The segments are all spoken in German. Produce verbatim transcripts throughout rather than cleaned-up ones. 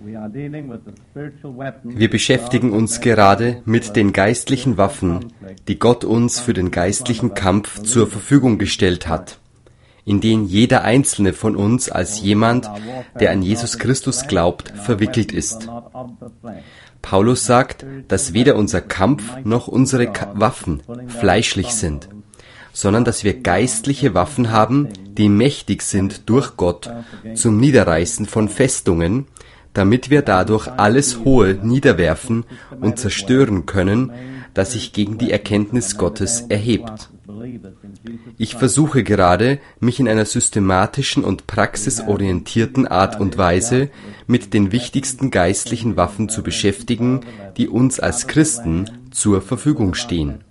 Wir beschäftigen uns gerade mit den geistlichen Waffen, die Gott uns für den geistlichen Kampf zur Verfügung gestellt hat, in denen jeder einzelne von uns als jemand, der an Jesus Christus glaubt, verwickelt ist. Paulus sagt, dass weder unser Kampf noch unsere Ka- Waffen fleischlich sind, sondern dass wir geistliche Waffen haben, die mächtig sind durch Gott zum Niederreißen von Festungen, damit wir dadurch alles Hohe niederwerfen und zerstören können, das sich gegen die Erkenntnis Gottes erhebt. Ich versuche gerade, mich in einer systematischen und praxisorientierten Art und Weise mit den wichtigsten geistlichen Waffen zu beschäftigen, die uns als Christen zur Verfügung stehen.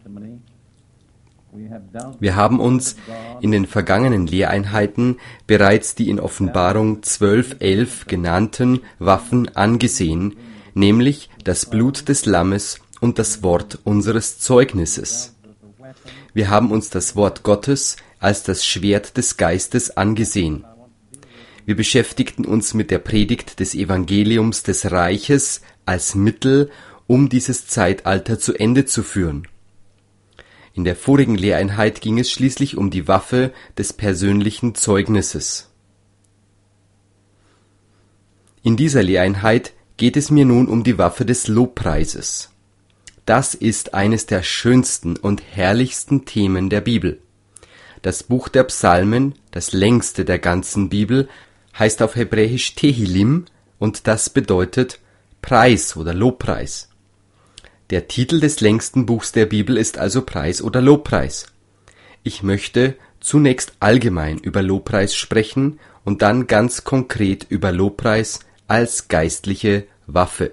Wir haben uns in den vergangenen Lehreinheiten bereits die in Offenbarung zwölf elf genannten Waffen angesehen, nämlich das Blut des Lammes und das Wort unseres Zeugnisses. Wir haben uns das Wort Gottes als das Schwert des Geistes angesehen. Wir beschäftigten uns mit der Predigt des Evangeliums des Reiches als Mittel, um dieses Zeitalter zu Ende zu führen. In der vorigen Lehreinheit ging es schließlich um die Waffe des persönlichen Zeugnisses. In dieser Lehreinheit geht es mir nun um die Waffe des Lobpreises. Das ist eines der schönsten und herrlichsten Themen der Bibel. Das Buch der Psalmen, das längste der ganzen Bibel, heißt auf Hebräisch Tehillim und das bedeutet Preis oder Lobpreis. Der Titel des längsten Buchs der Bibel ist also Preis oder Lobpreis. Ich möchte zunächst allgemein über Lobpreis sprechen und dann ganz konkret über Lobpreis als geistliche Waffe.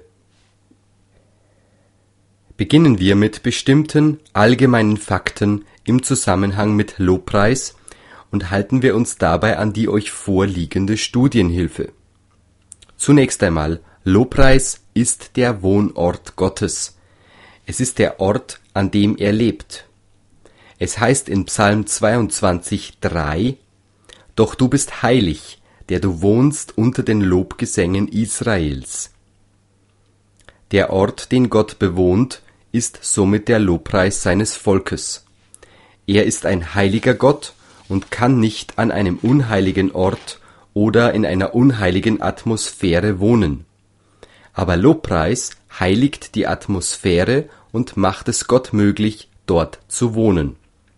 Beginnen wir mit bestimmten allgemeinen Fakten im Zusammenhang mit Lobpreis und halten wir uns dabei an die euch vorliegende Studienhilfe. Zunächst einmal, Lobpreis ist der Wohnort Gottes. Es ist der Ort, an dem er lebt. Es heißt in Psalm zweiundzwanzig drei: Doch du bist heilig, der du wohnst unter den Lobgesängen Israels. Der Ort, den Gott bewohnt, ist somit der Lobpreis seines Volkes. Er ist ein heiliger Gott und kann nicht an einem unheiligen Ort oder in einer unheiligen Atmosphäre wohnen. Aber Lobpreis heiligt die Atmosphäre und macht es Gott möglich, dort zu wohnen.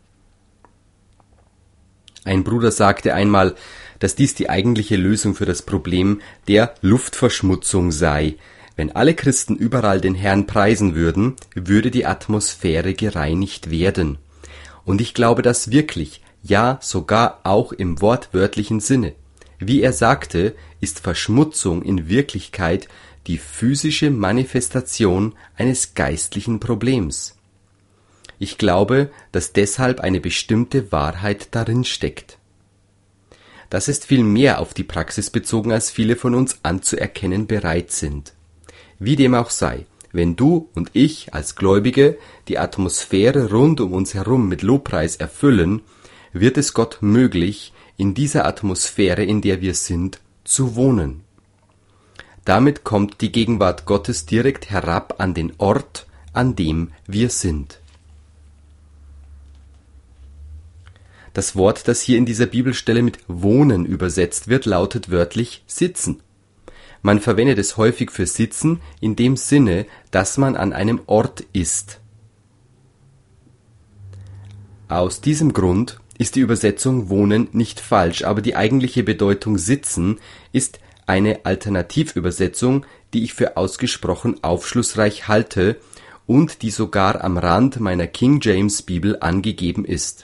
Ein Bruder sagte einmal, dass dies die eigentliche Lösung für das Problem der Luftverschmutzung sei. Wenn alle Christen überall den Herrn preisen würden, würde die Atmosphäre gereinigt werden. Und ich glaube das wirklich, ja sogar auch im wortwörtlichen Sinne. Wie er sagte, ist Verschmutzung in Wirklichkeit die physische Manifestation eines geistlichen Problems. Ich glaube, dass deshalb eine bestimmte Wahrheit darin steckt. Das ist viel mehr auf die Praxis bezogen, als viele von uns anzuerkennen bereit sind. Wie dem auch sei, wenn du und ich als Gläubige die Atmosphäre rund um uns herum mit Lobpreis erfüllen, wird es Gott möglich, in dieser Atmosphäre, in der wir sind, zu wohnen. Damit kommt die Gegenwart Gottes direkt herab an den Ort, an dem wir sind. Das Wort, das hier in dieser Bibelstelle mit wohnen übersetzt wird, lautet wörtlich sitzen. Man verwendet es häufig für sitzen in dem Sinne, dass man an einem Ort ist. Aus diesem Grund ist die Übersetzung wohnen nicht falsch, aber die eigentliche Bedeutung sitzen ist eine Alternativübersetzung, die ich für ausgesprochen aufschlussreich halte und die sogar am Rand meiner King James Bibel angegeben ist.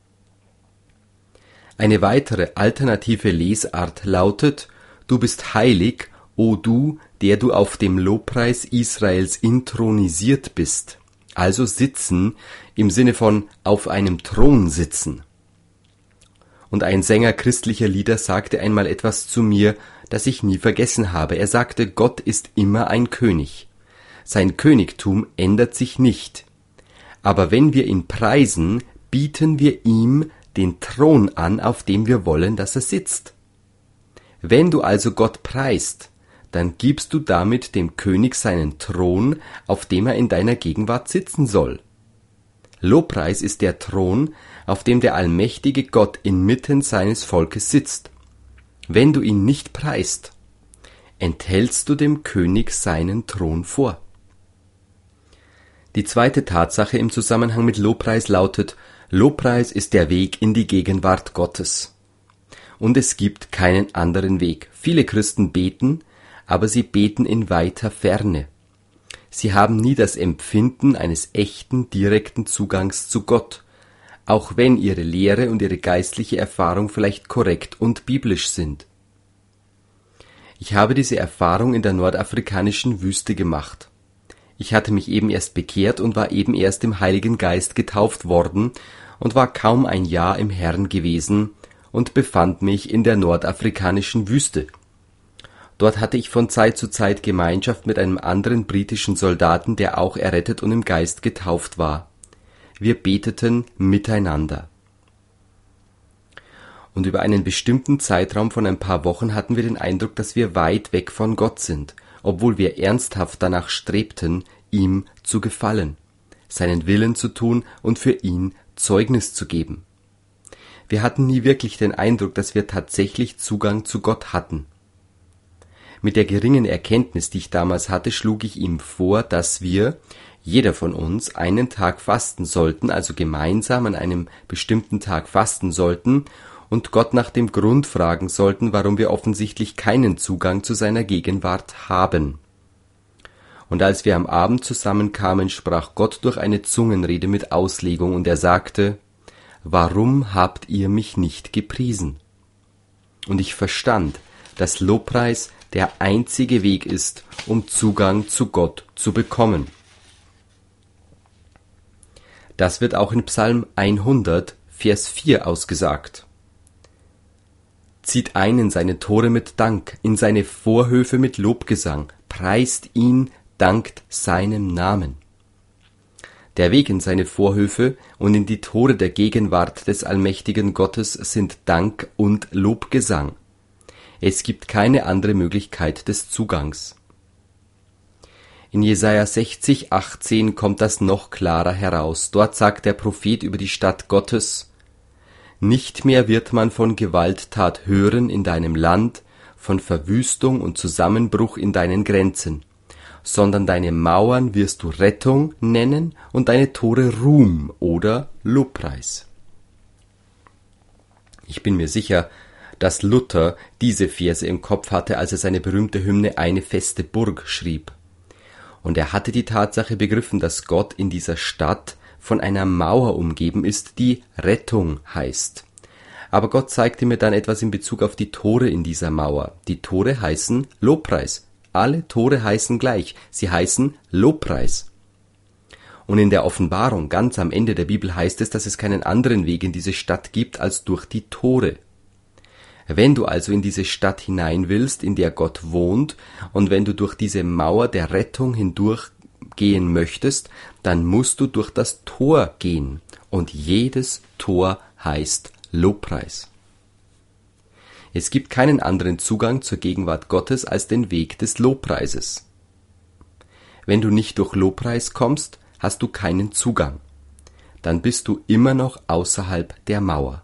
Eine weitere alternative Lesart lautet: Du bist heilig, o du, der du auf dem Lobpreis Israels intronisiert bist. Also sitzen im Sinne von auf einem Thron sitzen. Und ein Sänger christlicher Lieder sagte einmal etwas zu mir, das ich nie vergessen habe. Er sagte, Gott ist immer ein König. Sein Königtum ändert sich nicht. Aber wenn wir ihn preisen, bieten wir ihm den Thron an, auf dem wir wollen, dass er sitzt. Wenn du also Gott preist, dann gibst du damit dem König seinen Thron, auf dem er in deiner Gegenwart sitzen soll. Lobpreis ist der Thron, auf dem der allmächtige Gott inmitten seines Volkes sitzt. Wenn du ihn nicht preist, enthältst du dem König seinen Thron vor. Die zweite Tatsache im Zusammenhang mit Lobpreis lautet: Lobpreis ist der Weg in die Gegenwart Gottes. Und es gibt keinen anderen Weg. Viele Christen beten, aber sie beten in weiter Ferne. Sie haben nie das Empfinden eines echten, direkten Zugangs zu Gott, auch wenn ihre Lehre und ihre geistliche Erfahrung vielleicht korrekt und biblisch sind. Ich habe diese Erfahrung in der nordafrikanischen Wüste gemacht. Ich hatte mich eben erst bekehrt und war eben erst im Heiligen Geist getauft worden und war kaum ein Jahr im Herrn gewesen und befand mich in der nordafrikanischen Wüste. Dort hatte ich von Zeit zu Zeit Gemeinschaft mit einem anderen britischen Soldaten, der auch errettet und im Geist getauft war. Wir beteten miteinander. Und über einen bestimmten Zeitraum von ein paar Wochen hatten wir den Eindruck, dass wir weit weg von Gott sind, obwohl wir ernsthaft danach strebten, ihm zu gefallen, seinen Willen zu tun und für ihn Zeugnis zu geben. Wir hatten nie wirklich den Eindruck, dass wir tatsächlich Zugang zu Gott hatten. Mit der geringen Erkenntnis, die ich damals hatte, schlug ich ihm vor, dass wir, jeder von uns, einen Tag fasten sollten, also gemeinsam an einem bestimmten Tag fasten sollten und Gott nach dem Grund fragen sollten, warum wir offensichtlich keinen Zugang zu seiner Gegenwart haben. Und als wir am Abend zusammenkamen, sprach Gott durch eine Zungenrede mit Auslegung, und er sagte: Warum habt ihr mich nicht gepriesen? Und ich verstand, dass Lobpreis der einzige Weg ist, um Zugang zu Gott zu bekommen. Das wird auch in Psalm hundert, Vers vier ausgesagt. Zieht ein in seine Tore mit Dank, in seine Vorhöfe mit Lobgesang, preist ihn, dankt seinem Namen. Der Weg in seine Vorhöfe und in die Tore der Gegenwart des allmächtigen Gottes sind Dank und Lobgesang. Es gibt keine andere Möglichkeit des Zugangs. In Jesaja sechzig, achtzehn kommt das noch klarer heraus. Dort sagt der Prophet über die Stadt Gottes: Nicht mehr wird man von Gewalttat hören in deinem Land, von Verwüstung und Zusammenbruch in deinen Grenzen, sondern deine Mauern wirst du Rettung nennen und deine Tore Ruhm oder Lobpreis. Ich bin mir sicher, dass Luther diese Verse im Kopf hatte, als er seine berühmte Hymne »Eine feste Burg« schrieb. Und er hatte die Tatsache begriffen, dass Gott in dieser Stadt von einer Mauer umgeben ist, die Rettung heißt. Aber Gott zeigte mir dann etwas in Bezug auf die Tore in dieser Mauer. Die Tore heißen Lobpreis. Alle Tore heißen gleich. Sie heißen Lobpreis. Und in der Offenbarung, ganz am Ende der Bibel, heißt es, dass es keinen anderen Weg in diese Stadt gibt als durch die Tore. Wenn du also in diese Stadt hinein willst, in der Gott wohnt, und wenn du durch diese Mauer der Rettung hindurchgehen möchtest, dann musst du durch das Tor gehen. Und jedes Tor heißt Lobpreis. Es gibt keinen anderen Zugang zur Gegenwart Gottes als den Weg des Lobpreises. Wenn du nicht durch Lobpreis kommst, hast du keinen Zugang. Dann bist du immer noch außerhalb der Mauer.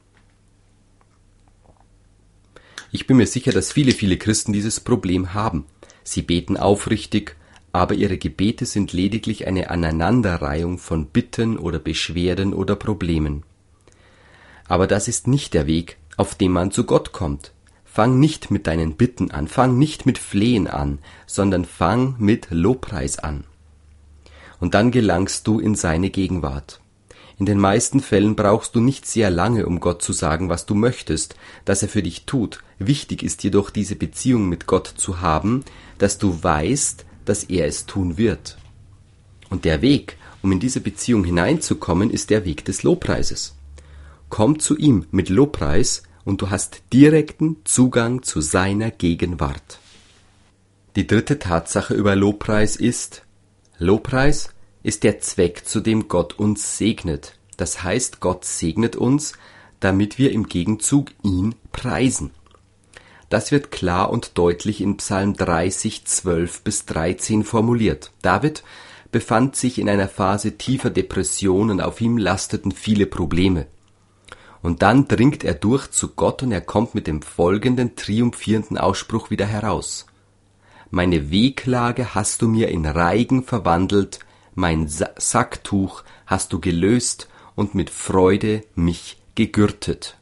Ich bin mir sicher, dass viele, viele Christen dieses Problem haben. Sie beten aufrichtig, aber ihre Gebete sind lediglich eine Aneinanderreihung von Bitten oder Beschwerden oder Problemen. Aber das ist nicht der Weg, auf dem man zu Gott kommt. Fang nicht mit deinen Bitten an, fang nicht mit Flehen an, sondern fang mit Lobpreis an. Und dann gelangst du in seine Gegenwart. In den meisten Fällen brauchst du nicht sehr lange, um Gott zu sagen, was du möchtest, dass er für dich tut. Wichtig ist jedoch, diese Beziehung mit Gott zu haben, dass du weißt, dass er es tun wird. Und der Weg, um in diese Beziehung hineinzukommen, ist der Weg des Lobpreises. Komm zu ihm mit Lobpreis und du hast direkten Zugang zu seiner Gegenwart. Die dritte Tatsache über Lobpreis ist: Lobpreis ist der Zweck, zu dem Gott uns segnet. Das heißt, Gott segnet uns, damit wir im Gegenzug ihn preisen. Das wird klar und deutlich in Psalm dreißig, zwölf bis dreizehn formuliert. David befand sich in einer Phase tiefer Depression und auf ihm lasteten viele Probleme. Und dann dringt er durch zu Gott und er kommt mit dem folgenden triumphierenden Ausspruch wieder heraus. Meine Wehklage hast du mir in Reigen verwandelt, mein Sa- Sacktuch hast du gelöst und mit Freude mich gegürtet.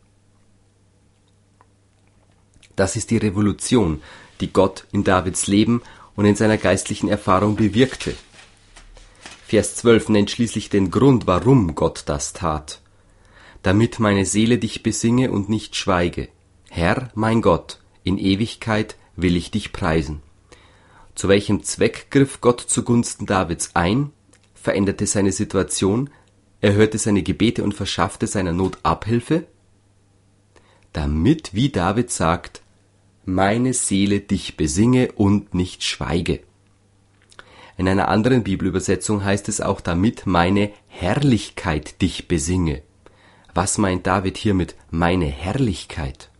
Das ist die Revolution, die Gott in Davids Leben und in seiner geistlichen Erfahrung bewirkte. Vers zwölf nennt schließlich den Grund, warum Gott das tat. Damit meine Seele dich besinge und nicht schweige. Herr, mein Gott, in Ewigkeit will ich dich preisen. Zu welchem Zweck griff Gott zugunsten Davids ein, veränderte seine Situation, erhörte seine Gebete und verschaffte seiner Not Abhilfe? Damit, wie David sagt, meine Seele dich besinge und nicht schweige. In einer anderen Bibelübersetzung heißt es auch, damit meine Herrlichkeit dich besinge. Was meint David hier mit meine Herrlichkeit?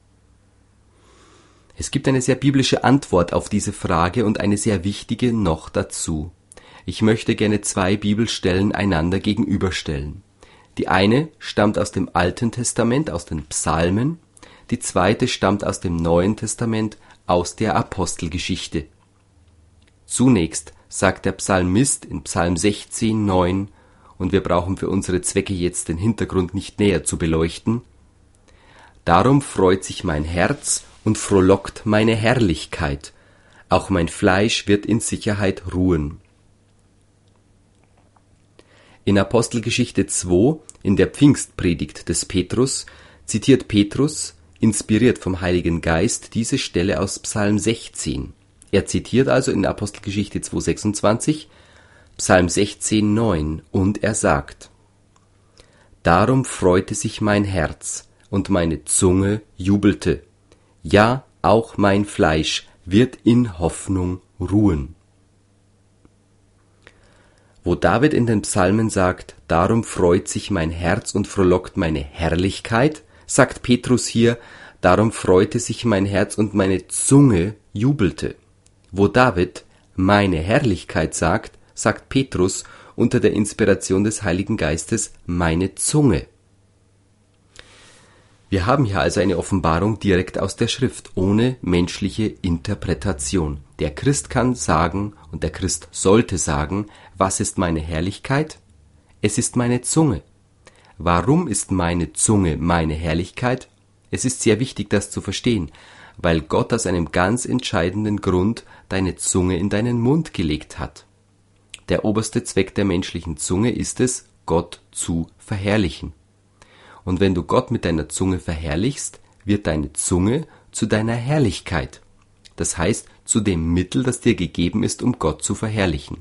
Es gibt eine sehr biblische Antwort auf diese Frage und eine sehr wichtige noch dazu. Ich möchte gerne zwei Bibelstellen einander gegenüberstellen. Die eine stammt aus dem Alten Testament, aus den Psalmen, die zweite stammt aus dem Neuen Testament, aus der Apostelgeschichte. Zunächst sagt der Psalmist in Psalm sechzehn, neun, und wir brauchen für unsere Zwecke jetzt den Hintergrund nicht näher zu beleuchten: Darum freut sich mein Herz und frohlockt meine Herrlichkeit, auch mein Fleisch wird in Sicherheit ruhen. In Apostelgeschichte zwei, in der Pfingstpredigt des Petrus, zitiert Petrus, inspiriert vom Heiligen Geist, diese Stelle aus Psalm sechzehn. Er zitiert also in Apostelgeschichte zwei, sechsundzwanzig, Psalm sechzehn, neun, und er sagt: Darum freute sich mein Herz und meine Zunge jubelte. Ja, auch mein Fleisch wird in Hoffnung ruhen. Wo David in den Psalmen sagt, darum freut sich mein Herz und frohlockt meine Herrlichkeit, sagt Petrus hier, darum freute sich mein Herz und meine Zunge jubelte. Wo David meine Herrlichkeit sagt, sagt Petrus unter der Inspiration des Heiligen Geistes meine Zunge. Wir haben hier also eine Offenbarung direkt aus der Schrift, ohne menschliche Interpretation. Der Christ kann sagen, und der Christ sollte sagen, was ist meine Herrlichkeit? Es ist meine Zunge. Warum ist meine Zunge meine Herrlichkeit? Es ist sehr wichtig, das zu verstehen, weil Gott aus einem ganz entscheidenden Grund deine Zunge in deinen Mund gelegt hat. Der oberste Zweck der menschlichen Zunge ist es, Gott zu verherrlichen. Und wenn du Gott mit deiner Zunge verherrlichst, wird deine Zunge zu deiner Herrlichkeit. Das heißt, zu dem Mittel, das dir gegeben ist, um Gott zu verherrlichen.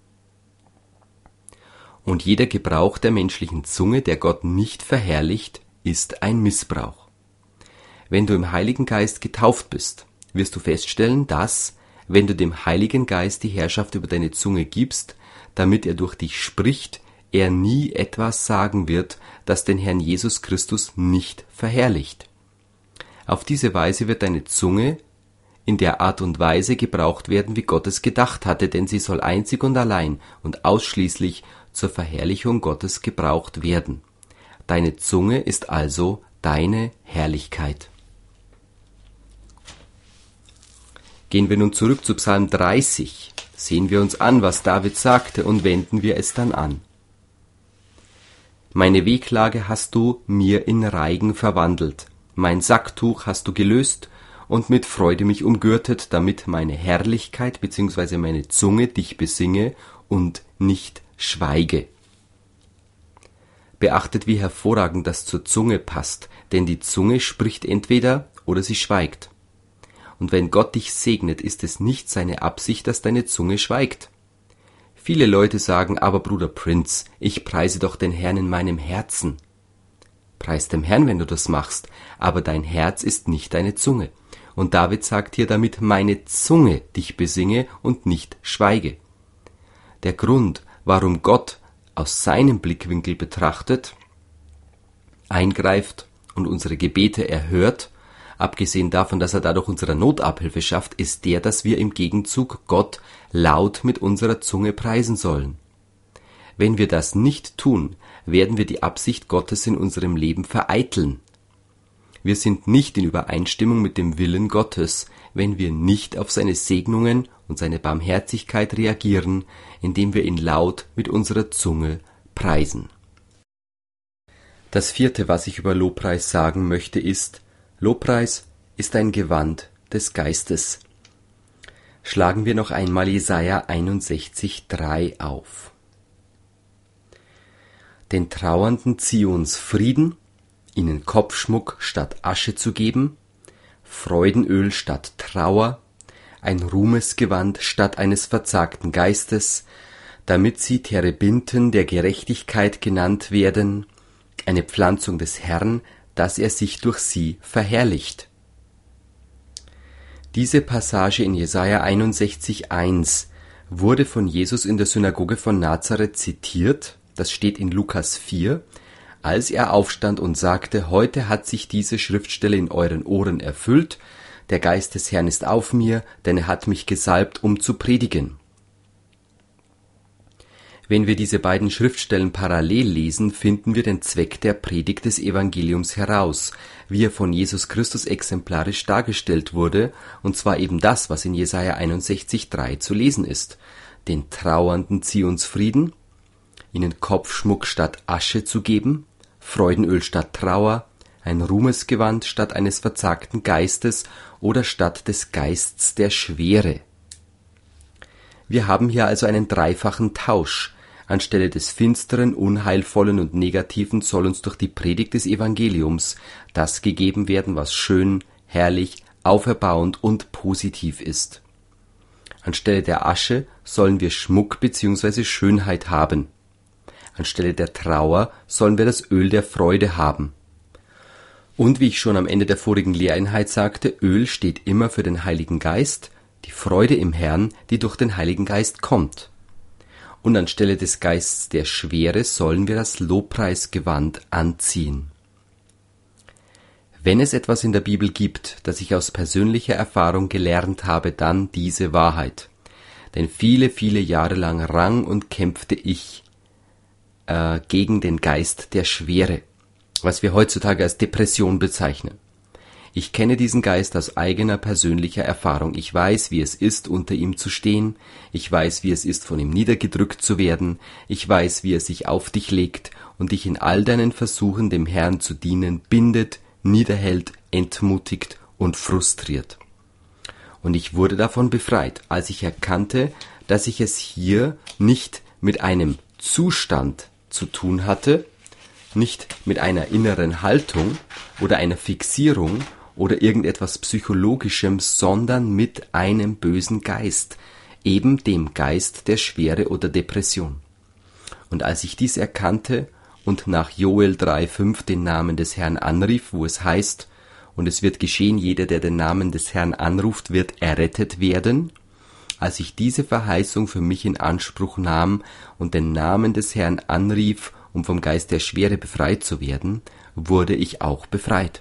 Und jeder Gebrauch der menschlichen Zunge, der Gott nicht verherrlicht, ist ein Missbrauch. Wenn du im Heiligen Geist getauft bist, wirst du feststellen, dass, wenn du dem Heiligen Geist die Herrschaft über deine Zunge gibst, damit er durch dich spricht, er nie etwas sagen wird, das den Herrn Jesus Christus nicht verherrlicht. Auf diese Weise wird deine Zunge in der Art und Weise gebraucht werden, wie Gott es gedacht hatte, denn sie soll einzig und allein und ausschließlich zur Verherrlichung Gottes gebraucht werden. Deine Zunge ist also deine Herrlichkeit. Gehen wir nun zurück zu Psalm dreißig. Sehen wir uns an, was David sagte, und wenden wir es dann an. Meine Wehklage hast du mir in Reigen verwandelt, mein Sacktuch hast du gelöst und mit Freude mich umgürtet, damit meine Herrlichkeit bzw. meine Zunge dich besinge und nicht schweige. Beachtet, wie hervorragend das zur Zunge passt, denn die Zunge spricht entweder oder sie schweigt. Und wenn Gott dich segnet, ist es nicht seine Absicht, dass deine Zunge schweigt. Viele Leute sagen, aber Bruder Prinz, ich preise doch den Herrn in meinem Herzen. Preis dem Herrn, wenn du das machst, aber dein Herz ist nicht deine Zunge. Und David sagt hier, damit meine Zunge dich besinge und nicht schweige. Der Grund, warum Gott aus seinem Blickwinkel betrachtet, eingreift und unsere Gebete erhört, abgesehen davon, dass er dadurch unserer Not Abhilfe schafft, ist der, dass wir im Gegenzug Gott laut mit unserer Zunge preisen sollen. Wenn wir das nicht tun, werden wir die Absicht Gottes in unserem Leben vereiteln. Wir sind nicht in Übereinstimmung mit dem Willen Gottes, wenn wir nicht auf seine Segnungen und seine Barmherzigkeit reagieren, indem wir ihn laut mit unserer Zunge preisen. Das vierte, was ich über Lobpreis sagen möchte, ist: Lobpreis ist ein Gewand des Geistes. Schlagen wir noch einmal Jesaja einundsechzig, drei auf. Den Trauernden Zions Frieden, ihnen Kopfschmuck statt Asche zu geben, Freudenöl statt Trauer, ein Ruhmesgewand statt eines verzagten Geistes, damit sie Terebinten der Gerechtigkeit genannt werden, eine Pflanzung des Herrn, dass er sich durch sie verherrlicht. Diese Passage in Jesaja einundsechzig, eins wurde von Jesus in der Synagoge von Nazareth zitiert, das steht in Lukas vier, als er aufstand und sagte: Heute hat sich diese Schriftstelle in euren Ohren erfüllt, der Geist des Herrn ist auf mir, denn er hat mich gesalbt, um zu predigen. Wenn wir diese beiden Schriftstellen parallel lesen, finden wir den Zweck der Predigt des Evangeliums heraus, wie er von Jesus Christus exemplarisch dargestellt wurde, und zwar eben das, was in Jesaja einundsechzig, drei zu lesen ist: Den Trauernden Zions Frieden, ihnen Kopfschmuck statt Asche zu geben, Freudenöl statt Trauer, ein Ruhmesgewand statt eines verzagten Geistes oder statt des Geists der Schwere. Wir haben hier also einen dreifachen Tausch. Anstelle des Finsteren, Unheilvollen und Negativen soll uns durch die Predigt des Evangeliums das gegeben werden, was schön, herrlich, auferbauend und positiv ist. Anstelle der Asche sollen wir Schmuck bzw. Schönheit haben. Anstelle der Trauer sollen wir das Öl der Freude haben. Und wie ich schon am Ende der vorigen Lehreinheit sagte, Öl steht immer für den Heiligen Geist, die Freude im Herrn, die durch den Heiligen Geist kommt. Und anstelle des Geists der Schwere sollen wir das Lobpreisgewand anziehen. Wenn es etwas in der Bibel gibt, das ich aus persönlicher Erfahrung gelernt habe, dann diese Wahrheit. Denn viele, viele Jahre lang rang und kämpfte ich äh, gegen den Geist der Schwere, was wir heutzutage als Depression bezeichnen. Ich kenne diesen Geist aus eigener persönlicher Erfahrung. Ich weiß, wie es ist, unter ihm zu stehen. Ich weiß, wie es ist, von ihm niedergedrückt zu werden. Ich weiß, wie er sich auf dich legt und dich in all deinen Versuchen, dem Herrn zu dienen, bindet, niederhält, entmutigt und frustriert. Und ich wurde davon befreit, als ich erkannte, dass ich es hier nicht mit einem Zustand zu tun hatte, nicht mit einer inneren Haltung oder einer Fixierung oder irgendetwas Psychologischem, sondern mit einem bösen Geist, eben dem Geist der Schwere oder Depression. Und als ich dies erkannte und nach Joel drei, fünf den Namen des Herrn anrief, wo es heißt: Und es wird geschehen, jeder, der den Namen des Herrn anruft, wird errettet werden. Als ich diese Verheißung für mich in Anspruch nahm und den Namen des Herrn anrief, um vom Geist der Schwere befreit zu werden, wurde ich auch befreit.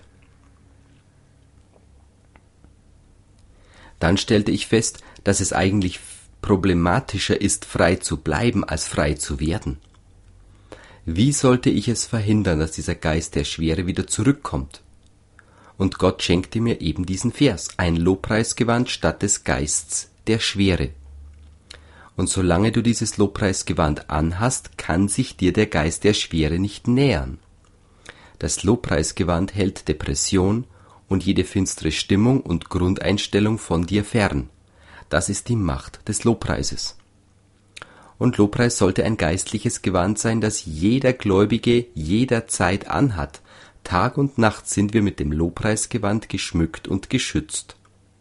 Dann stellte ich fest, dass es eigentlich problematischer ist, frei zu bleiben, als frei zu werden. Wie sollte ich es verhindern, dass dieser Geist der Schwere wieder zurückkommt? Und Gott schenkte mir eben diesen Vers, ein Lobpreisgewand statt des Geists der Schwere. Und solange du dieses Lobpreisgewand anhast, kann sich dir der Geist der Schwere nicht nähern. Das Lobpreisgewand hält Depression und jede finstere Stimmung und Grundeinstellung von dir fern. Das ist die Macht des Lobpreises. Und Lobpreis sollte ein geistliches Gewand sein, das jeder Gläubige jederzeit anhat. Tag und Nacht sind wir mit dem Lobpreisgewand geschmückt und geschützt.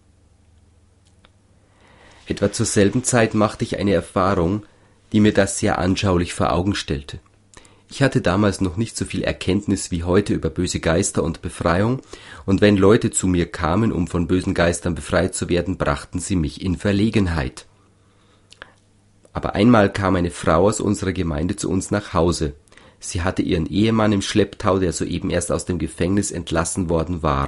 Etwa zur selben Zeit machte ich eine Erfahrung, die mir das sehr anschaulich vor Augen stellte. Ich hatte damals noch nicht so viel Erkenntnis wie heute über böse Geister und Befreiung, und wenn Leute zu mir kamen, um von bösen Geistern befreit zu werden, brachten sie mich in Verlegenheit. Aber einmal kam eine Frau aus unserer Gemeinde zu uns nach Hause. Sie hatte ihren Ehemann im Schlepptau, der soeben erst aus dem Gefängnis entlassen worden war.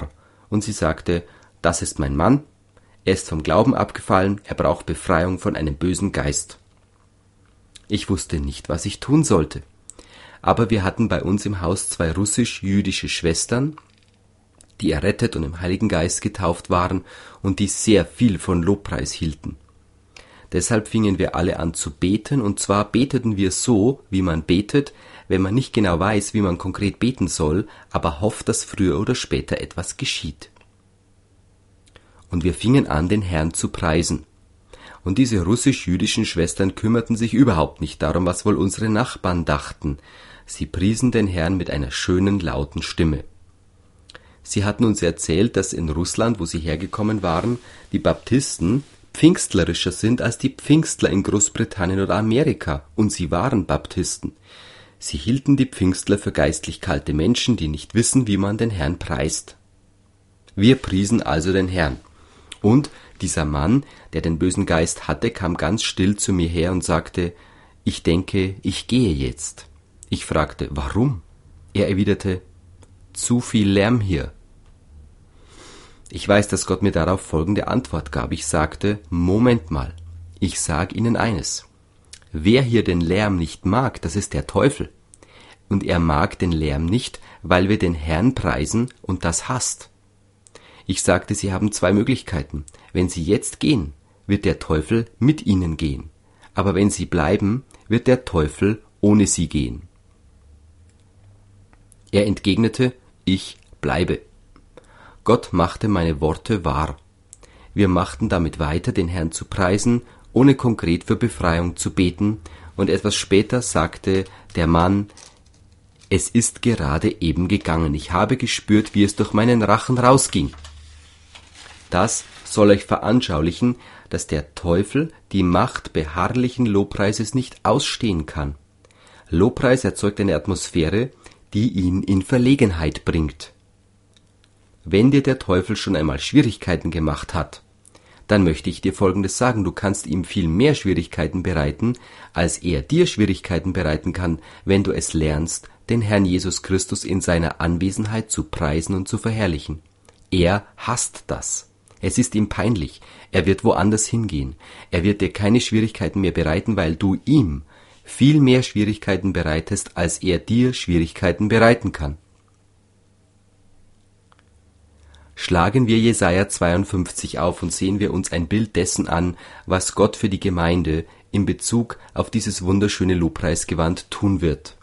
und sie sagte, das ist mein Mann, er ist vom Glauben abgefallen, er braucht Befreiung von einem bösen Geist. Ich wusste nicht, was ich tun sollte. Aber wir hatten bei uns im Haus zwei russisch-jüdische Schwestern, die errettet und im Heiligen Geist getauft waren und die sehr viel von Lobpreis hielten. Deshalb fingen wir alle an zu beten, und zwar beteten wir so, wie man betet, wenn man nicht genau weiß, wie man konkret beten soll, aber hofft, dass früher oder später etwas geschieht. Und wir fingen an, den Herrn zu preisen. Und diese russisch-jüdischen Schwestern kümmerten sich überhaupt nicht darum, was wohl unsere Nachbarn dachten. Sie priesen den Herrn mit einer schönen, lauten Stimme. Sie hatten uns erzählt, dass in Russland, wo sie hergekommen waren, die Baptisten pfingstlerischer sind als die Pfingstler in Großbritannien oder Amerika, und sie waren Baptisten. Sie hielten die Pfingstler für geistlich kalte Menschen, die nicht wissen, wie man den Herrn preist. Wir priesen also den Herrn. Und dieser Mann, der den bösen Geist hatte, kam ganz still zu mir her und sagte, ich denke, ich gehe jetzt. Ich fragte, warum? Er erwiderte, zu viel Lärm hier. Ich weiß, dass Gott mir darauf folgende Antwort gab. Ich sagte, Moment mal, ich sag Ihnen eines. Wer hier den Lärm nicht mag, das ist der Teufel. Und er mag den Lärm nicht, weil wir den Herrn preisen und das hasst. Ich sagte, Sie haben zwei Möglichkeiten. Wenn Sie jetzt gehen, wird der Teufel mit Ihnen gehen. Aber wenn Sie bleiben, wird der Teufel ohne Sie gehen. Er entgegnete, ich bleibe. Gott machte meine Worte wahr. Wir machten damit weiter, den Herrn zu preisen, ohne konkret für Befreiung zu beten, und etwas später sagte der Mann, es ist gerade eben gegangen. Ich habe gespürt, wie es durch meinen Rachen rausging. Das soll euch veranschaulichen, dass der Teufel die Macht beharrlichen Lobpreises nicht ausstehen kann. Lobpreis erzeugt eine Atmosphäre, die ihn in Verlegenheit bringt. Wenn dir der Teufel schon einmal Schwierigkeiten gemacht hat, dann möchte ich dir Folgendes sagen, du kannst ihm viel mehr Schwierigkeiten bereiten, als er dir Schwierigkeiten bereiten kann, wenn du es lernst, den Herrn Jesus Christus in seiner Anwesenheit zu preisen und zu verherrlichen. Er hasst das. Es ist ihm peinlich. Er wird woanders hingehen. Er wird dir keine Schwierigkeiten mehr bereiten, weil du ihm viel mehr Schwierigkeiten bereitest, als er dir Schwierigkeiten bereiten kann. Schlagen wir Jesaja zweiundfünfzig auf und sehen wir uns ein Bild dessen an, was Gott für die Gemeinde in Bezug auf dieses wunderschöne Lobpreisgewand tun wird.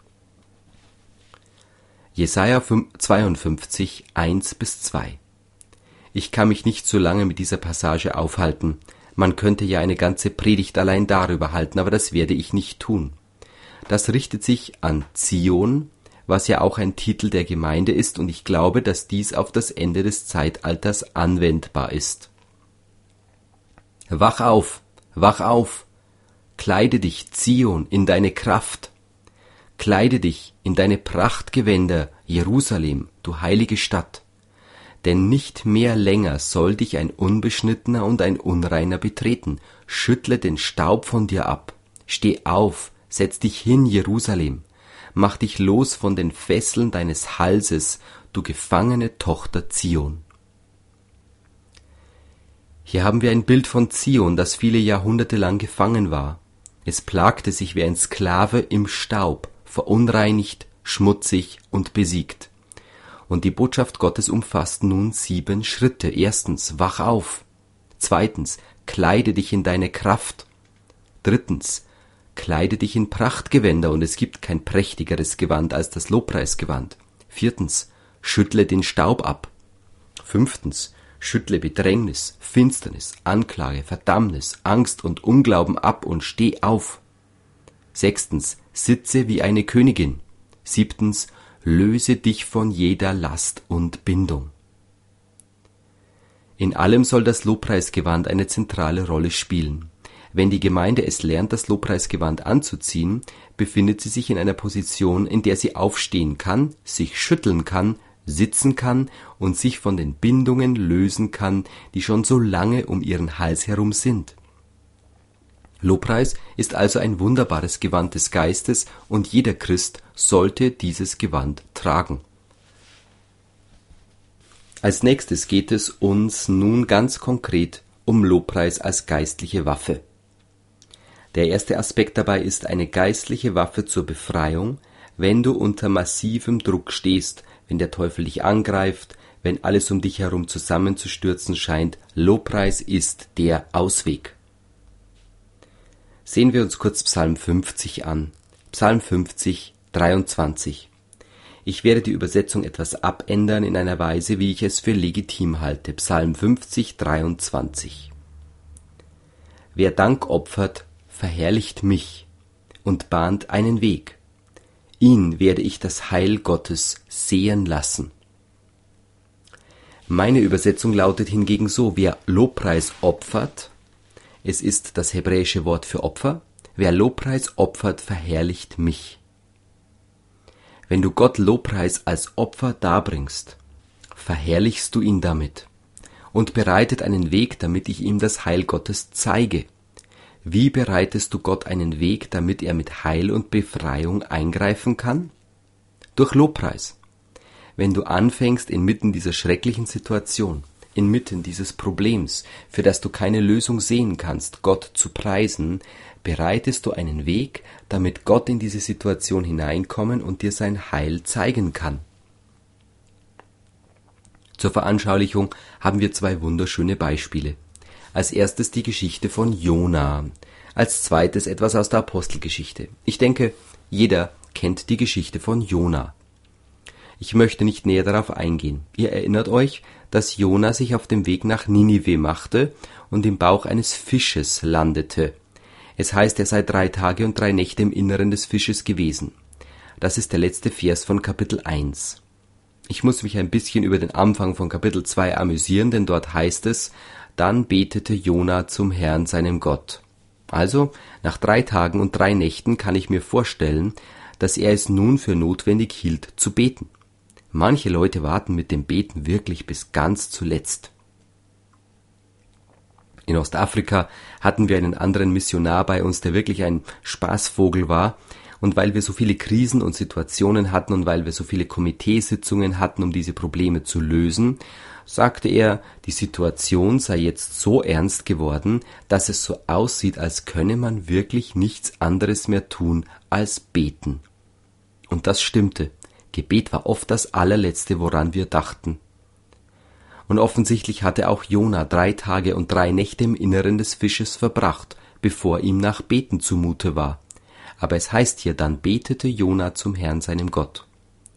Jesaja zweiundfünfzig, eins bis zwei. Ich kann mich nicht so lange mit dieser Passage aufhalten. Man könnte ja eine ganze Predigt allein darüber halten, aber das werde ich nicht tun. Das richtet sich an Zion, was ja auch ein Titel der Gemeinde ist, und ich glaube, dass dies auf das Ende des Zeitalters anwendbar ist. Wach auf, wach auf, kleide dich, Zion, in deine Kraft, kleide dich in deine Prachtgewänder, Jerusalem, du heilige Stadt, denn nicht mehr länger soll dich ein Unbeschnittener und ein Unreiner betreten, schüttle den Staub von dir ab, steh auf, setz dich hin, Jerusalem, mach dich los von den Fesseln deines Halses, du gefangene Tochter Zion. Hier haben wir ein Bild von Zion, das viele Jahrhunderte lang gefangen war. Es plagte sich wie ein Sklave im Staub, verunreinigt, schmutzig und besiegt. Und die Botschaft Gottes umfasst nun sieben Schritte. Erstens, wach auf. Zweitens, kleide dich in deine Kraft. Drittens, kleide dich in Prachtgewänder, und es gibt kein prächtigeres Gewand als das Lobpreisgewand. Viertens, schüttle den Staub ab. Fünftens, schüttle Bedrängnis, Finsternis, Anklage, Verdammnis, Angst und Unglauben ab und steh auf. Sechstens, sitze wie eine Königin. Siebtens, löse dich von jeder Last und Bindung. In allem soll das Lobpreisgewand eine zentrale Rolle spielen. Wenn die Gemeinde es lernt, das Lobpreisgewand anzuziehen, befindet sie sich in einer Position, in der sie aufstehen kann, sich schütteln kann, sitzen kann und sich von den Bindungen lösen kann, die schon so lange um ihren Hals herum sind. Lobpreis ist also ein wunderbares Gewand des Geistes, und jeder Christ sollte dieses Gewand tragen. Als nächstes geht es uns nun ganz konkret um Lobpreis als geistliche Waffe. Der erste Aspekt dabei ist eine geistliche Waffe zur Befreiung, wenn du unter massivem Druck stehst, wenn der Teufel dich angreift, wenn alles um dich herum zusammenzustürzen scheint. Lobpreis ist der Ausweg. Sehen wir uns kurz Psalm fünfzig an. Psalm fünfzig, dreiundzwanzig. Ich werde die Übersetzung etwas abändern in einer Weise, wie ich es für legitim halte. Psalm fünfzig, dreiundzwanzig. Wer Dank opfert, verherrlicht mich und bahnt einen Weg. Ihn werde ich das Heil Gottes sehen lassen. Meine Übersetzung lautet hingegen so: Wer Lobpreis opfert, es ist das hebräische Wort für Opfer, wer Lobpreis opfert, verherrlicht mich. Wenn du Gott Lobpreis als Opfer darbringst, verherrlichst du ihn damit und bereitet einen Weg, damit ich ihm das Heil Gottes zeige. Wie bereitest du Gott einen Weg, damit er mit Heil und Befreiung eingreifen kann? Durch Lobpreis. Wenn du anfängst, inmitten dieser schrecklichen Situation, inmitten dieses Problems, für das du keine Lösung sehen kannst, Gott zu preisen, bereitest du einen Weg, damit Gott in diese Situation hineinkommen und dir sein Heil zeigen kann. Zur Veranschaulichung haben wir zwei wunderschöne Beispiele. Als erstes die Geschichte von Jona, als zweites etwas aus der Apostelgeschichte. Ich denke, jeder kennt die Geschichte von Jona. Ich möchte nicht näher darauf eingehen. Ihr erinnert euch, dass Jona sich auf dem Weg nach Ninive machte und im Bauch eines Fisches landete. Es heißt, er sei drei Tage und drei Nächte im Inneren des Fisches gewesen. Das ist der letzte Vers von Kapitel eins. Ich muss mich ein bisschen über den Anfang von Kapitel zwei amüsieren, denn dort heißt es: Dann betete Jona zum Herrn, seinem Gott. Also, nach drei Tagen und drei Nächten kann ich mir vorstellen, dass er es nun für notwendig hielt, zu beten. Manche Leute warten mit dem Beten wirklich bis ganz zuletzt. In Ostafrika hatten wir einen anderen Missionar bei uns, der wirklich ein Spaßvogel war. Und weil wir so viele Krisen und Situationen hatten und weil wir so viele Komiteesitzungen hatten, um diese Probleme zu lösen, sagte er, die Situation sei jetzt so ernst geworden, dass es so aussieht, als könne man wirklich nichts anderes mehr tun als beten. Und das stimmte. Gebet war oft das allerletzte, woran wir dachten. Und offensichtlich hatte auch Jona drei Tage und drei Nächte im Inneren des Fisches verbracht, bevor ihm nach Beten zumute war. Aber es heißt hier, dann betete Jona zum Herrn, seinem Gott.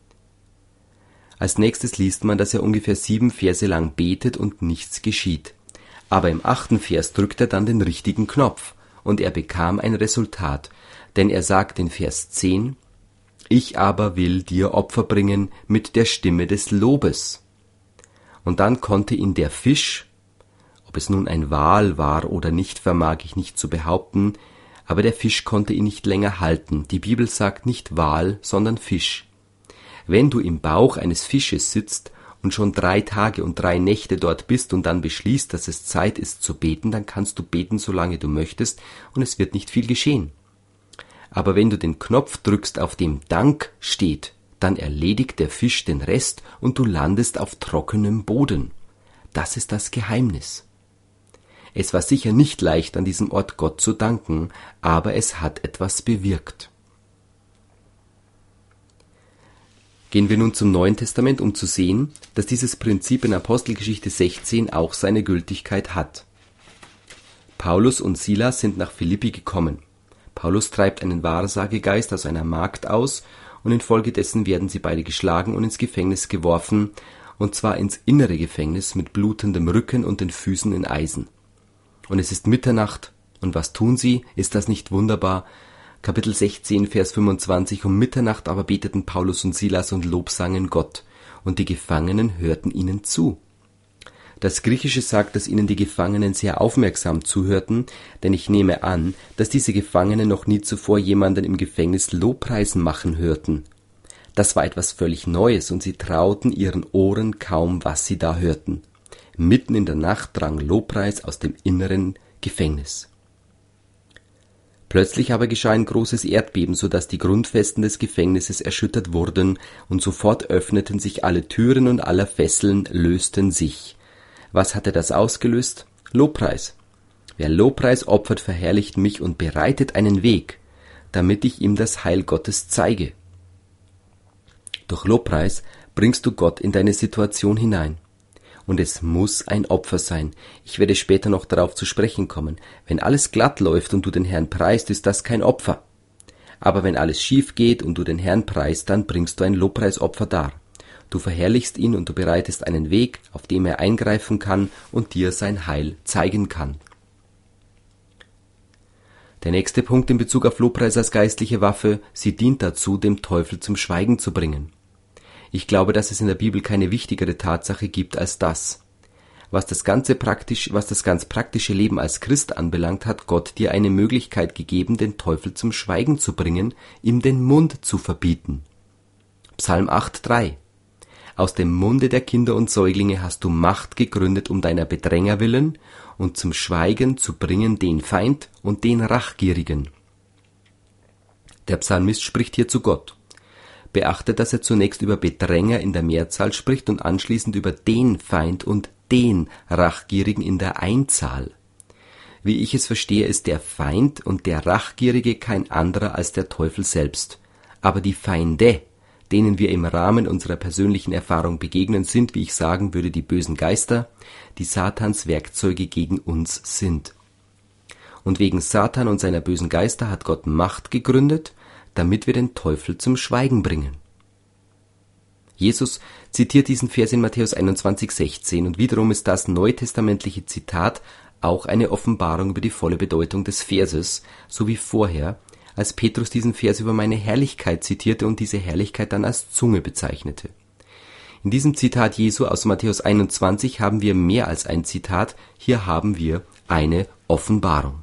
Als nächstes liest man, dass er ungefähr sieben Verse lang betet und nichts geschieht. Aber im achten Vers drückt er dann den richtigen Knopf und er bekam ein Resultat, denn er sagt in Vers zehn: Ich aber will dir Opfer bringen mit der Stimme des Lobes. Und dann konnte ihn der Fisch, ob es nun ein Wal war oder nicht, vermag ich nicht zu behaupten, aber der Fisch konnte ihn nicht länger halten. Die Bibel sagt nicht Wal, sondern Fisch. Wenn du im Bauch eines Fisches sitzt und schon drei Tage und drei Nächte dort bist und dann beschließt, dass es Zeit ist zu beten, dann kannst du beten, solange du möchtest, und es wird nicht viel geschehen. Aber wenn du den Knopf drückst, auf dem Dank steht, dann erledigt der Fisch den Rest und du landest auf trockenem Boden. Das ist das Geheimnis. Es war sicher nicht leicht, an diesem Ort Gott zu danken, aber es hat etwas bewirkt. Gehen wir nun zum Neuen Testament, um zu sehen, dass dieses Prinzip in Apostelgeschichte sechzehn auch seine Gültigkeit hat. Paulus und Silas sind nach Philippi gekommen. Paulus treibt einen Wahrsagegeist aus einer Magd aus und infolgedessen werden sie beide geschlagen und ins Gefängnis geworfen, und zwar ins innere Gefängnis mit blutendem Rücken und den Füßen in Eisen. Und es ist Mitternacht, und was tun sie? Ist das nicht wunderbar? Kapitel sechzehn, Vers fünfundzwanzig: Um Mitternacht aber beteten Paulus und Silas und lobsangen Gott, und die Gefangenen hörten ihnen zu. Das Griechische sagt, dass ihnen die Gefangenen sehr aufmerksam zuhörten, denn ich nehme an, dass diese Gefangenen noch nie zuvor jemanden im Gefängnis Lobpreisen machen hörten. Das war etwas völlig Neues, und sie trauten ihren Ohren kaum, was sie da hörten. Mitten in der Nacht drang Lobpreis aus dem inneren Gefängnis. Plötzlich aber geschah ein großes Erdbeben, so dass die Grundfesten des Gefängnisses erschüttert wurden, und sofort öffneten sich alle Türen und alle Fesseln lösten sich. Was hatte das ausgelöst? Lobpreis. Wer Lobpreis opfert, verherrlicht mich und bereitet einen Weg, damit ich ihm das Heil Gottes zeige. Durch Lobpreis bringst du Gott in deine Situation hinein. Und es muss ein Opfer sein. Ich werde später noch darauf zu sprechen kommen. Wenn alles glatt läuft und du den Herrn preist, ist das kein Opfer. Aber wenn alles schief geht und du den Herrn preist, dann bringst du ein Lobpreisopfer dar. Du verherrlichst ihn und du bereitest einen Weg, auf dem er eingreifen kann und dir sein Heil zeigen kann. Der nächste Punkt in Bezug auf Lobpreis als geistliche Waffe: Sie dient dazu, dem Teufel zum Schweigen zu bringen. Ich glaube, dass es in der Bibel keine wichtigere Tatsache gibt als das. Was das ganze praktisch, was das ganz praktische Leben als Christ anbelangt, hat Gott dir eine Möglichkeit gegeben, den Teufel zum Schweigen zu bringen, ihm den Mund zu verbieten. Psalm acht, drei. Aus dem Munde der Kinder und Säuglinge hast du Macht gegründet um deiner Bedränger willen und zum Schweigen zu bringen den Feind und den Rachgierigen. Der Psalmist spricht hier zu Gott. Beachtet, dass er zunächst über Bedränger in der Mehrzahl spricht und anschließend über den Feind und den Rachgierigen in der Einzahl. Wie ich es verstehe, ist der Feind und der Rachgierige kein anderer als der Teufel selbst. Aber die Feinde, denen wir im Rahmen unserer persönlichen Erfahrung begegnen, sind, wie ich sagen würde, die bösen Geister, die Satans Werkzeuge gegen uns sind. Und wegen Satan und seiner bösen Geister hat Gott Macht gegründet, damit wir den Teufel zum Schweigen bringen. Jesus zitiert diesen Vers in Matthäus einundzwanzig, sechzehn, und wiederum ist das neutestamentliche Zitat auch eine Offenbarung über die volle Bedeutung des Verses, so wie vorher, als Petrus diesen Vers über meine Herrlichkeit zitierte und diese Herrlichkeit dann als Zunge bezeichnete. In diesem Zitat Jesu aus Matthäus einundzwanzig haben wir mehr als ein Zitat, hier haben wir eine Offenbarung.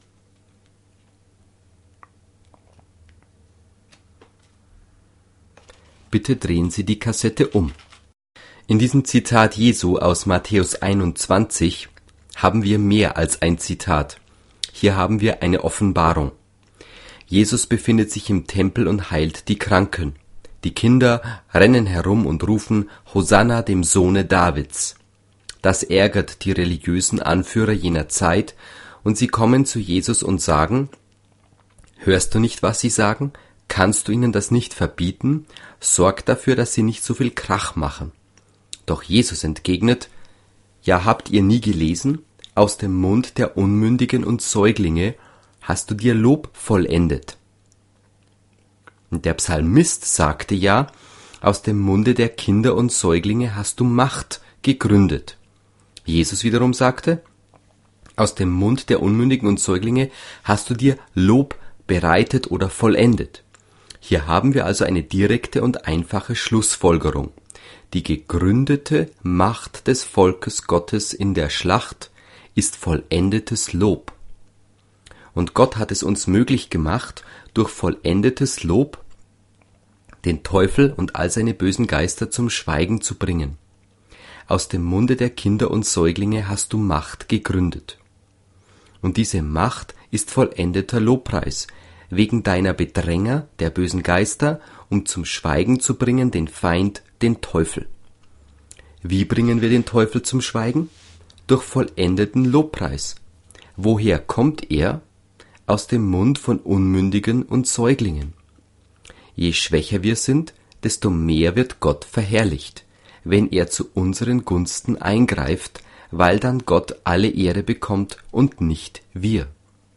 Bitte drehen Sie die Kassette um. In diesem Zitat Jesu aus Matthäus einundzwanzig haben wir mehr als ein Zitat. Hier haben wir eine Offenbarung. Jesus befindet sich im Tempel und heilt die Kranken. Die Kinder rennen herum und rufen Hosanna dem Sohne Davids. Das ärgert die religiösen Anführer jener Zeit und sie kommen zu Jesus und sagen: Hörst du nicht, was sie sagen? Kannst du ihnen das nicht verbieten? Sorg dafür, dass sie nicht so viel Krach machen. Doch Jesus entgegnet: Ja, habt ihr nie gelesen? Aus dem Mund der Unmündigen und Säuglinge hast du dir Lob vollendet. Und der Psalmist sagte ja: Aus dem Munde der Kinder und Säuglinge hast du Macht gegründet. Jesus wiederum sagte: Aus dem Mund der Unmündigen und Säuglinge hast du dir Lob bereitet oder vollendet. Hier haben wir also eine direkte und einfache Schlussfolgerung. Die gegründete Macht des Volkes Gottes in der Schlacht ist vollendetes Lob. Und Gott hat es uns möglich gemacht, durch vollendetes Lob den Teufel und all seine bösen Geister zum Schweigen zu bringen. Aus dem Munde der Kinder und Säuglinge hast du Macht gegründet. Und diese Macht ist vollendeter Lobpreis, wegen deiner Bedränger, der bösen Geister, um zum Schweigen zu bringen den Feind, den Teufel. Wie bringen wir den Teufel zum Schweigen? Durch vollendeten Lobpreis. Woher kommt er? Aus dem Mund von Unmündigen und Säuglingen. Je schwächer wir sind, desto mehr wird Gott verherrlicht, wenn er zu unseren Gunsten eingreift, weil dann Gott alle Ehre bekommt und nicht wir.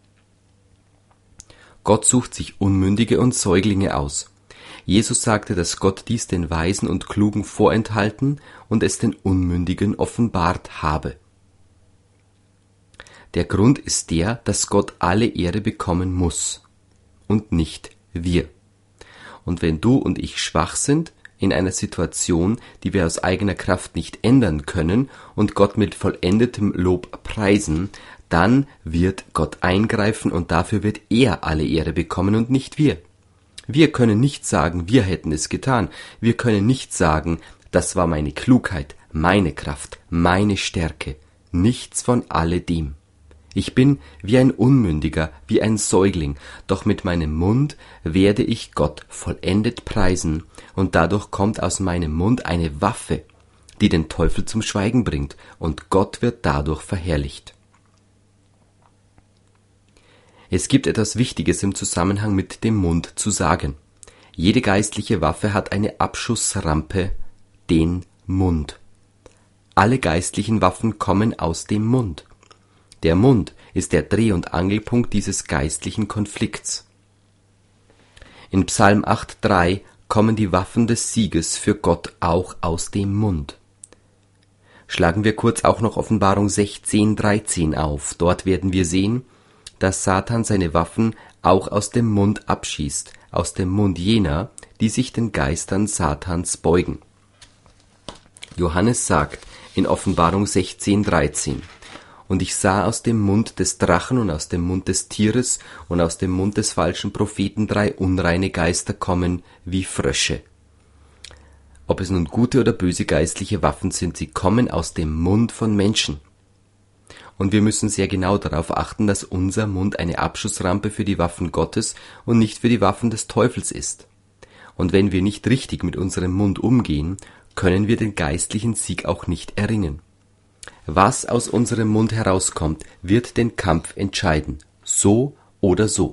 Gott sucht sich Unmündige und Säuglinge aus. Jesus sagte, dass Gott dies den Weisen und Klugen vorenthalten und es den Unmündigen offenbart habe. Der Grund ist der, dass Gott alle Ehre bekommen muss und nicht wir. Und wenn du und ich schwach sind, in einer Situation, die wir aus eigener Kraft nicht ändern können und Gott mit vollendetem Lob preisen, dann wird Gott eingreifen und dafür wird er alle Ehre bekommen und nicht wir. Wir können nicht sagen, wir hätten es getan. Wir können nicht sagen, das war meine Klugheit, meine Kraft, meine Stärke. Nichts von alledem. Ich bin wie ein Unmündiger, wie ein Säugling, doch mit meinem Mund werde ich Gott vollendet preisen, und dadurch kommt aus meinem Mund eine Waffe, die den Teufel zum Schweigen bringt, und Gott wird dadurch verherrlicht. Es gibt etwas Wichtiges im Zusammenhang mit dem Mund zu sagen. Jede geistliche Waffe hat eine Abschussrampe, den Mund. Alle geistlichen Waffen kommen aus dem Mund. Der Mund ist der Dreh- und Angelpunkt dieses geistlichen Konflikts. In Psalm acht drei kommen die Waffen des Sieges für Gott auch aus dem Mund. Schlagen wir kurz auch noch Offenbarung sechzehn dreizehn auf. Dort werden wir sehen, dass Satan seine Waffen auch aus dem Mund abschießt, aus dem Mund jener, die sich den Geistern Satans beugen. Johannes sagt in Offenbarung sechzehn dreizehn: Und ich sah aus dem Mund des Drachen und aus dem Mund des Tieres und aus dem Mund des falschen Propheten drei unreine Geister kommen wie Frösche. Ob es nun gute oder böse geistliche Waffen sind, sie kommen aus dem Mund von Menschen. Und wir müssen sehr genau darauf achten, dass unser Mund eine Abschussrampe für die Waffen Gottes und nicht für die Waffen des Teufels ist. Und wenn wir nicht richtig mit unserem Mund umgehen, können wir den geistlichen Sieg auch nicht erringen. Was aus unserem Mund herauskommt, wird den Kampf entscheiden, so oder so.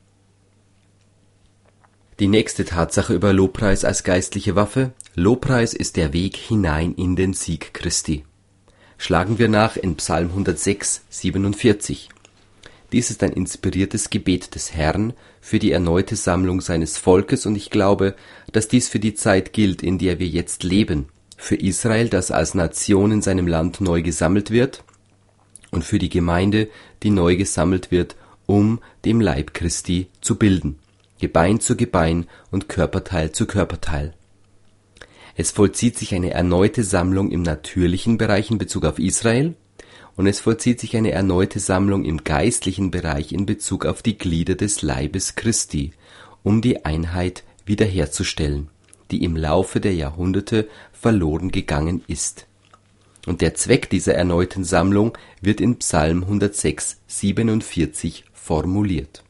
Die nächste Tatsache über Lobpreis als geistliche Waffe: Lobpreis ist der Weg hinein in den Sieg Christi. Schlagen wir nach in Psalm hundertsechs siebenundvierzig. Dies ist ein inspiriertes Gebet des Herrn für die erneute Sammlung seines Volkes, und ich glaube, dass dies für die Zeit gilt, in der wir jetzt leben, für Israel, das als Nation in seinem Land neu gesammelt wird, und für die Gemeinde, die neu gesammelt wird, um dem Leib Christi zu bilden, Gebein zu Gebein und Körperteil zu Körperteil. Es vollzieht sich eine erneute Sammlung im natürlichen Bereich in Bezug auf Israel, und es vollzieht sich eine erneute Sammlung im geistlichen Bereich in Bezug auf die Glieder des Leibes Christi, um die Einheit wiederherzustellen, die im Laufe der Jahrhunderte verloren gegangen ist. Und der Zweck dieser erneuten Sammlung wird in Psalm hundertsechs siebenundvierzig formuliert.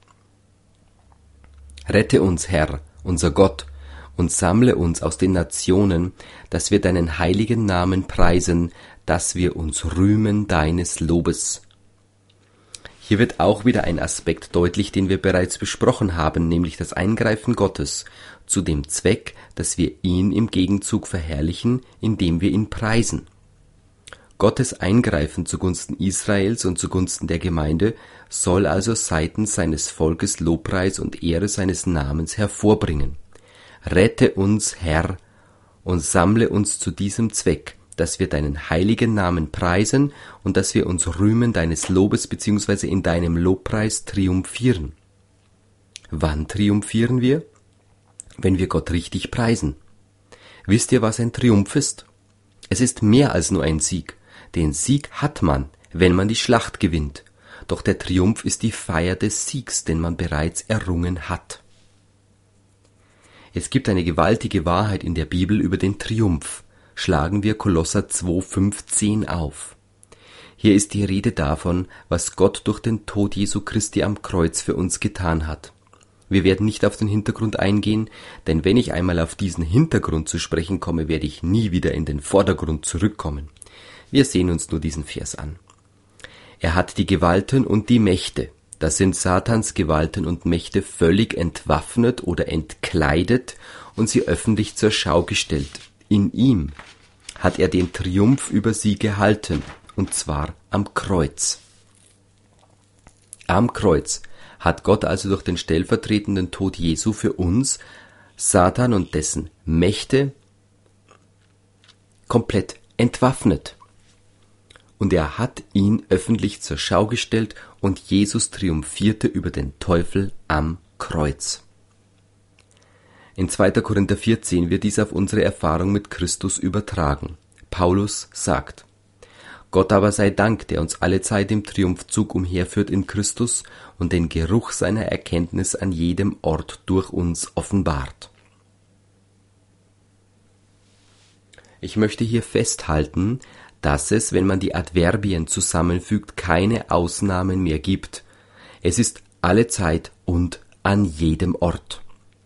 Rette uns, Herr, unser Gott, und sammle uns aus den Nationen, dass wir deinen heiligen Namen preisen, dass wir uns rühmen deines Lobes. Hier wird auch wieder ein Aspekt deutlich, den wir bereits besprochen haben, nämlich das Eingreifen Gottes, zu dem Zweck, dass wir ihn im Gegenzug verherrlichen, indem wir ihn preisen. Gottes Eingreifen zugunsten Israels und zugunsten der Gemeinde soll also seitens seines Volkes Lobpreis und Ehre seines Namens hervorbringen. Rette uns, Herr, und sammle uns zu diesem Zweck, dass wir deinen heiligen Namen preisen und dass wir uns rühmen deines Lobes bzw. in deinem Lobpreis triumphieren. Wann triumphieren wir? Wenn wir Gott richtig preisen. Wisst ihr, was ein Triumph ist? Es ist mehr als nur ein Sieg. Den Sieg hat man, wenn man die Schlacht gewinnt. Doch der Triumph ist die Feier des Siegs, den man bereits errungen hat. Es gibt eine gewaltige Wahrheit in der Bibel über den Triumph. Schlagen wir Kolosser zwei fünfzehn auf. Hier ist die Rede davon, was Gott durch den Tod Jesu Christi am Kreuz für uns getan hat. Wir werden nicht auf den Hintergrund eingehen, denn wenn ich einmal auf diesen Hintergrund zu sprechen komme, werde ich nie wieder in den Vordergrund zurückkommen. Wir sehen uns nur diesen Vers an. Er hat die Gewalten und die Mächte, das sind Satans Gewalten und Mächte, völlig entwaffnet oder entkleidet und sie öffentlich zur Schau gestellt. In ihm hat er den Triumph über sie gehalten, und zwar am Kreuz. Am Kreuz hat Gott also durch den stellvertretenden Tod Jesu für uns Satan und dessen Mächte komplett entwaffnet. Und er hat ihn öffentlich zur Schau gestellt und Jesus triumphierte über den Teufel am Kreuz. In zweiter Korinther vierzehn wird dies auf unsere Erfahrung mit Christus übertragen. Paulus sagt: Gott aber sei Dank, der uns allezeit im Triumphzug umherführt in Christus und den Geruch seiner Erkenntnis an jedem Ort durch uns offenbart. Ich möchte hier festhalten, dass es, wenn man die Adverbien zusammenfügt, keine Ausnahmen mehr gibt. Es ist alle Zeit und an jedem Ort.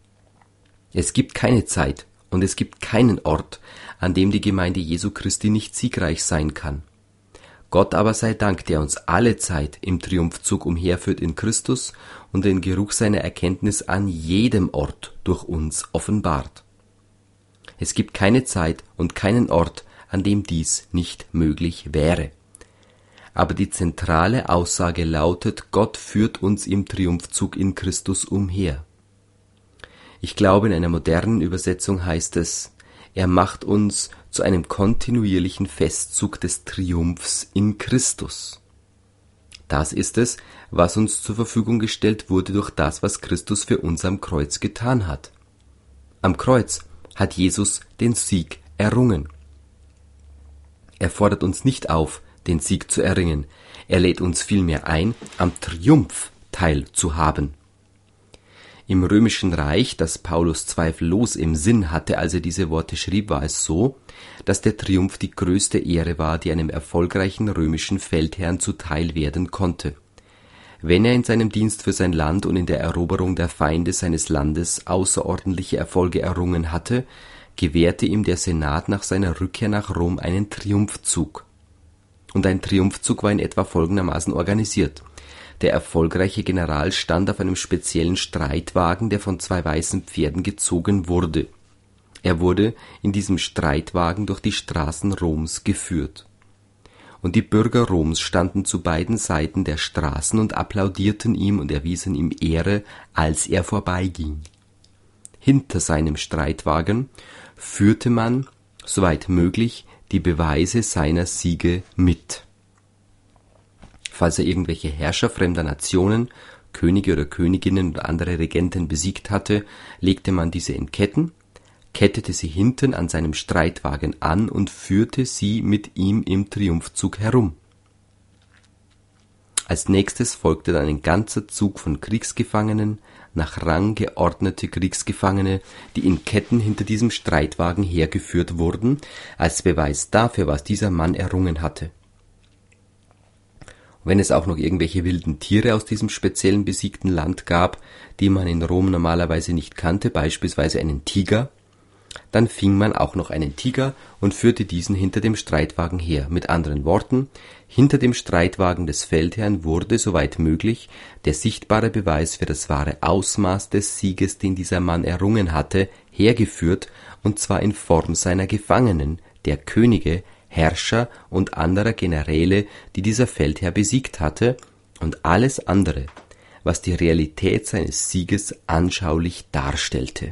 Es gibt keine Zeit und es gibt keinen Ort, an dem die Gemeinde Jesu Christi nicht siegreich sein kann. Gott aber sei Dank, der uns alle Zeit im Triumphzug umherführt in Christus und den Geruch seiner Erkenntnis an jedem Ort durch uns offenbart. Es gibt keine Zeit und keinen Ort, an dem dies nicht möglich wäre. Aber die zentrale Aussage lautet, Gott führt uns im Triumphzug in Christus umher. Ich glaube, in einer modernen Übersetzung heißt es, er macht uns zu einem kontinuierlichen Festzug des Triumphs in Christus. Das ist es, was uns zur Verfügung gestellt wurde durch das, was Christus für uns am Kreuz getan hat. Am Kreuz hat Jesus den Sieg errungen. Er fordert uns nicht auf, den Sieg zu erringen. Er lädt uns vielmehr ein, am Triumph teilzuhaben. Im Römischen Reich, das Paulus zweifellos im Sinn hatte, als er diese Worte schrieb, war es so, dass der Triumph die größte Ehre war, die einem erfolgreichen römischen Feldherrn zuteil werden konnte. Wenn er in seinem Dienst für sein Land und in der Eroberung der Feinde seines Landes außerordentliche Erfolge errungen hatte, gewährte ihm der Senat nach seiner Rückkehr nach Rom einen Triumphzug. Und ein Triumphzug war in etwa folgendermaßen organisiert. Der erfolgreiche General stand auf einem speziellen Streitwagen, der von zwei weißen Pferden gezogen wurde. Er wurde in diesem Streitwagen durch die Straßen Roms geführt. Und die Bürger Roms standen zu beiden Seiten der Straßen und applaudierten ihm und erwiesen ihm Ehre, als er vorbeiging. Hinter seinem Streitwagen führte man, soweit möglich, die Beweise seiner Siege mit. Falls er irgendwelche Herrscher fremder Nationen, Könige oder Königinnen oder andere Regenten besiegt hatte, legte man diese in Ketten, kettete sie hinten an seinem Streitwagen an und führte sie mit ihm im Triumphzug herum. Als nächstes folgte dann ein ganzer Zug von Kriegsgefangenen, nach Rang geordnete Kriegsgefangene, die in Ketten hinter diesem Streitwagen hergeführt wurden, als Beweis dafür, was dieser Mann errungen hatte. Wenn es auch noch irgendwelche wilden Tiere aus diesem speziellen besiegten Land gab, die man in Rom normalerweise nicht kannte, beispielsweise einen Tiger, dann fing man auch noch einen Tiger und führte diesen hinter dem Streitwagen her. Mit anderen Worten, hinter dem Streitwagen des Feldherrn wurde, soweit möglich, der sichtbare Beweis für das wahre Ausmaß des Sieges, den dieser Mann errungen hatte, hergeführt, und zwar in Form seiner Gefangenen, der Könige, Herrscher und anderer Generäle, die dieser Feldherr besiegt hatte, und alles andere, was die Realität seines Sieges anschaulich darstellte.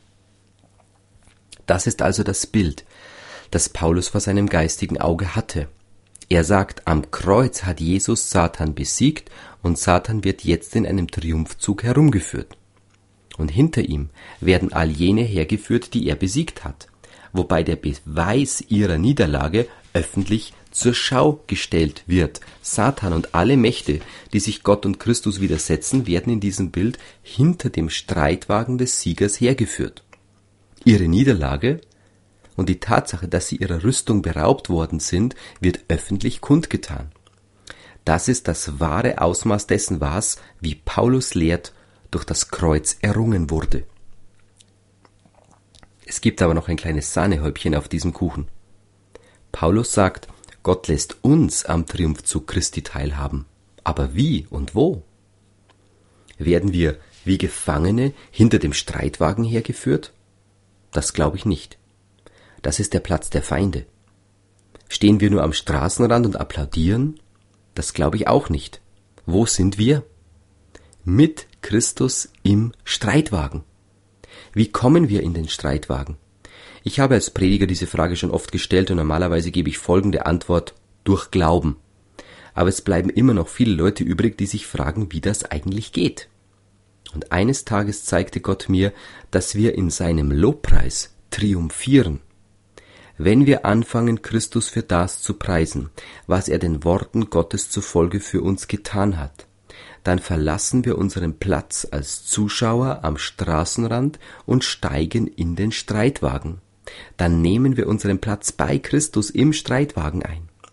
Das ist also das Bild, das Paulus vor seinem geistigen Auge hatte. Er sagt, am Kreuz hat Jesus Satan besiegt und Satan wird jetzt in einem Triumphzug herumgeführt. Und hinter ihm werden all jene hergeführt, die er besiegt hat, wobei der Beweis ihrer Niederlage öffentlich zur Schau gestellt wird. Satan und alle Mächte, die sich Gott und Christus widersetzen, werden in diesem Bild hinter dem Streitwagen des Siegers hergeführt. Ihre Niederlage und die Tatsache, dass sie ihrer Rüstung beraubt worden sind, wird öffentlich kundgetan. Das ist das wahre Ausmaß dessen, was, wie Paulus lehrt, durch das Kreuz errungen wurde. Es gibt aber noch ein kleines Sahnehäubchen auf diesem Kuchen. Paulus sagt, Gott lässt uns am Triumphzug Christi teilhaben. Aber wie und wo? Werden wir wie Gefangene hinter dem Streitwagen hergeführt? Das glaube ich nicht. Das ist der Platz der Feinde. Stehen wir nur am Straßenrand und applaudieren? Das glaube ich auch nicht. Wo sind wir? Mit Christus im Streitwagen. Wie kommen wir in den Streitwagen? Ich habe als Prediger diese Frage schon oft gestellt und normalerweise gebe ich folgende Antwort: durch Glauben. Aber es bleiben immer noch viele Leute übrig, die sich fragen, wie das eigentlich geht. Und eines Tages zeigte Gott mir, dass wir in seinem Lobpreis triumphieren. Wenn wir anfangen, Christus für das zu preisen, was er den Worten Gottes zufolge für uns getan hat, dann verlassen wir unseren Platz als Zuschauer am Straßenrand und steigen in den Streitwagen. Dann nehmen wir unseren Platz bei Christus im Streitwagen ein.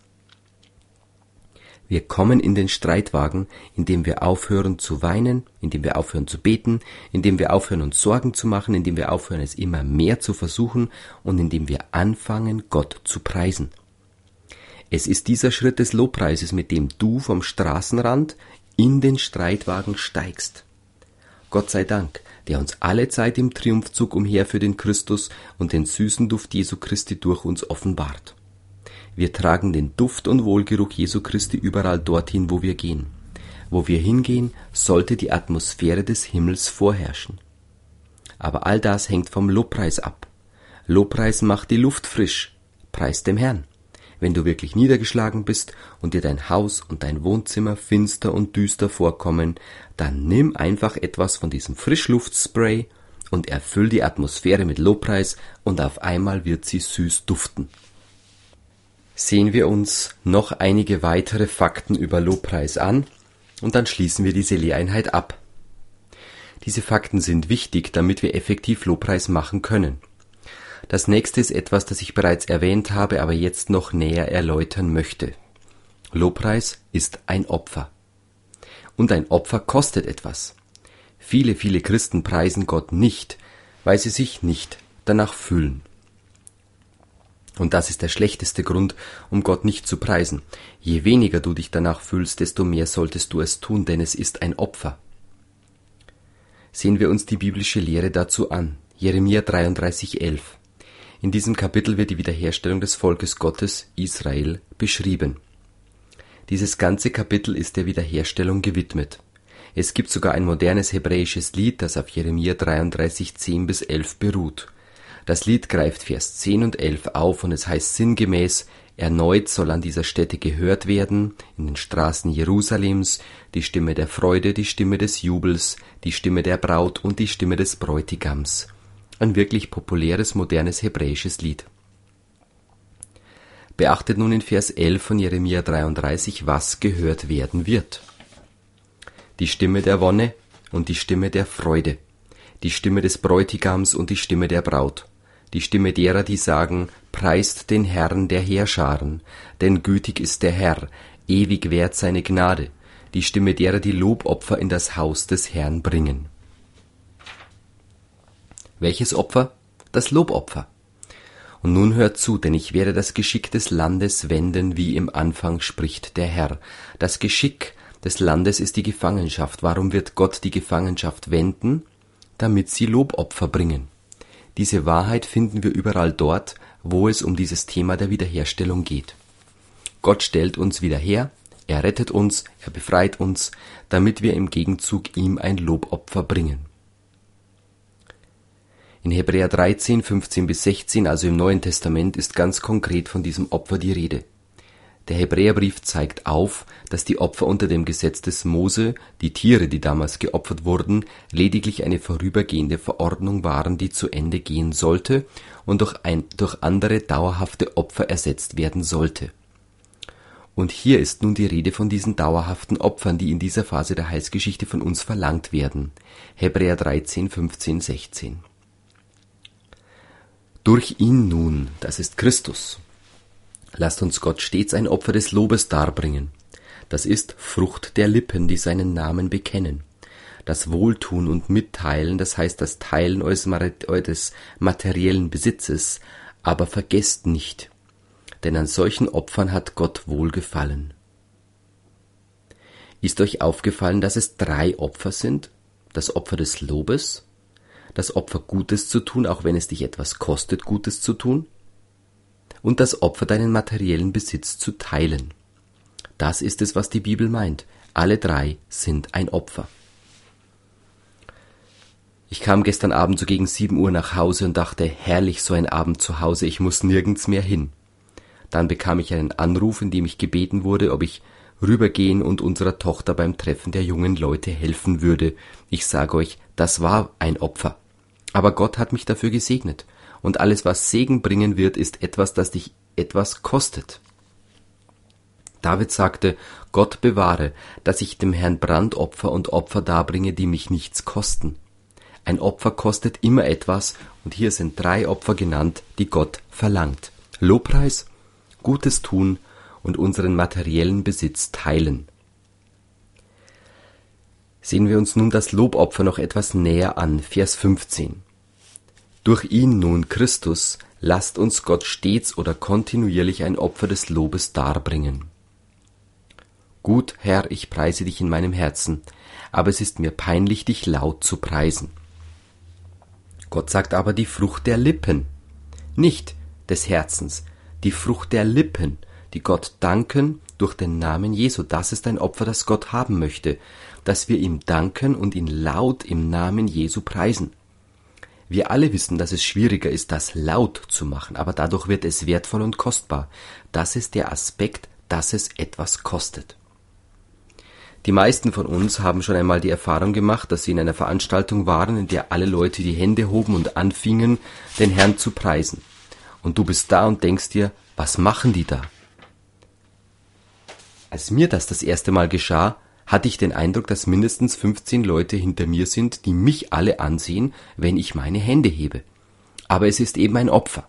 Wir kommen in den Streitwagen, indem wir aufhören zu weinen, indem wir aufhören zu beten, indem wir aufhören uns Sorgen zu machen, indem wir aufhören es immer mehr zu versuchen und indem wir anfangen, Gott zu preisen. Es ist dieser Schritt des Lobpreises, mit dem du vom Straßenrand in den Streitwagen steigst. Gott sei Dank, der uns alle Zeit im Triumphzug umher für den Christus und den süßen Duft Jesu Christi durch uns offenbart. Wir tragen den Duft und Wohlgeruch Jesu Christi überall dorthin, wo wir gehen. Wo wir hingehen, sollte die Atmosphäre des Himmels vorherrschen. Aber all das hängt vom Lobpreis ab. Lobpreis macht die Luft frisch. Preis dem Herrn. Wenn du wirklich niedergeschlagen bist und dir dein Haus und dein Wohnzimmer finster und düster vorkommen, dann nimm einfach etwas von diesem Frischluftspray und erfüll die Atmosphäre mit Lobpreis und auf einmal wird sie süß duften. Sehen wir uns noch einige weitere Fakten über Lobpreis an und dann schließen wir diese Lehreinheit ab. Diese Fakten sind wichtig, damit wir effektiv Lobpreis machen können. Das nächste ist etwas, das ich bereits erwähnt habe, aber jetzt noch näher erläutern möchte. Lobpreis ist ein Opfer. Und ein Opfer kostet etwas. Viele, viele Christen preisen Gott nicht, weil sie sich nicht danach fühlen. Und das ist der schlechteste Grund, um Gott nicht zu preisen. Je weniger du dich danach fühlst, desto mehr solltest du es tun, denn es ist ein Opfer. Sehen wir uns die biblische Lehre dazu an. Jeremia dreiunddreißig, elf. In diesem Kapitel wird die Wiederherstellung des Volkes Gottes, Israel, beschrieben. Dieses ganze Kapitel ist der Wiederherstellung gewidmet. Es gibt sogar ein modernes hebräisches Lied, das auf Jeremia dreiunddreißig, zehn bis elf beruht. Das Lied greift Vers zehn und elf auf und es heißt sinngemäß: Erneut soll an dieser Stätte gehört werden, in den Straßen Jerusalems, die Stimme der Freude, die Stimme des Jubels, die Stimme der Braut und die Stimme des Bräutigams. Ein wirklich populäres, modernes hebräisches Lied. Beachtet nun in Vers elf von Jeremia dreiunddreißig, was gehört werden wird. Die Stimme der Wonne und die Stimme der Freude, die Stimme des Bräutigams und die Stimme der Braut, die Stimme derer, die sagen: Preist den Herrn der Heerscharen, denn gütig ist der Herr, ewig währt seine Gnade, die Stimme derer, die Lobopfer in das Haus des Herrn bringen. Welches Opfer? Das Lobopfer. Und nun hört zu, denn ich werde das Geschick des Landes wenden, wie im Anfang spricht der Herr. Das Geschick des Landes ist die Gefangenschaft. Warum wird Gott die Gefangenschaft wenden? Damit sie Lobopfer bringen. Diese Wahrheit finden wir überall dort, wo es um dieses Thema der Wiederherstellung geht. Gott stellt uns wieder her, er rettet uns, er befreit uns, damit wir im Gegenzug ihm ein Lobopfer bringen. In Hebräer dreizehn, fünfzehn bis sechzehn, also im Neuen Testament, ist ganz konkret von diesem Opfer die Rede. Der Hebräerbrief zeigt auf, dass die Opfer unter dem Gesetz des Mose, die Tiere, die damals geopfert wurden, lediglich eine vorübergehende Verordnung waren, die zu Ende gehen sollte und durch, ein, durch andere dauerhafte Opfer ersetzt werden sollte. Und hier ist nun die Rede von diesen dauerhaften Opfern, die in dieser Phase der Heilsgeschichte von uns verlangt werden. Hebräer dreizehn, fünfzehn, sechzehn. Durch ihn nun, das ist Christus, lasst uns Gott stets ein Opfer des Lobes darbringen. Das ist Frucht der Lippen, die seinen Namen bekennen. Das Wohltun und Mitteilen, das heißt das Teilen eures materiellen Besitzes, aber vergesst nicht, denn an solchen Opfern hat Gott wohlgefallen. Ist euch aufgefallen, dass es drei Opfer sind? Das Opfer des Lobes, das Opfer Gutes zu tun, auch wenn es dich etwas kostet, Gutes zu tun, und das Opfer, deinen materiellen Besitz zu teilen. Das ist es, was die Bibel meint. Alle drei sind ein Opfer. Ich kam gestern Abend so gegen sieben Uhr nach Hause und dachte, herrlich, so ein Abend zu Hause, ich muss nirgends mehr hin. Dann bekam ich einen Anruf, in dem ich gebeten wurde, ob ich rübergehen und unserer Tochter beim Treffen der jungen Leute helfen würde. Ich sage euch, das war ein Opfer. Aber Gott hat mich dafür gesegnet. Und alles, was Segen bringen wird, ist etwas, das dich etwas kostet. David sagte, Gott bewahre, dass ich dem Herrn Brandopfer und Opfer darbringe, die mich nichts kosten. Ein Opfer kostet immer etwas, und hier sind drei Opfer genannt, die Gott verlangt. Lobpreis, Gutes tun und unseren materiellen Besitz teilen. Sehen wir uns nun das Lobopfer noch etwas näher an, Vers fünfzehn. Durch ihn nun, Christus, lasst uns Gott stets oder kontinuierlich ein Opfer des Lobes darbringen. Gut, Herr, ich preise dich in meinem Herzen, aber es ist mir peinlich, dich laut zu preisen. Gott sagt aber die Frucht der Lippen, nicht des Herzens, die Frucht der Lippen, die Gott danken durch den Namen Jesu. Das ist ein Opfer, das Gott haben möchte, dass wir ihm danken und ihn laut im Namen Jesu preisen. Wir alle wissen, dass es schwieriger ist, das laut zu machen, aber dadurch wird es wertvoll und kostbar. Das ist der Aspekt, dass es etwas kostet. Die meisten von uns haben schon einmal die Erfahrung gemacht, dass sie in einer Veranstaltung waren, in der alle Leute die Hände hoben und anfingen, den Herrn zu preisen. Und du bist da und denkst dir, was machen die da? Als mir das das erste Mal geschah, hatte ich den Eindruck, dass mindestens fünfzehn Leute hinter mir sind, die mich alle ansehen, wenn ich meine Hände hebe. Aber es ist eben ein Opfer.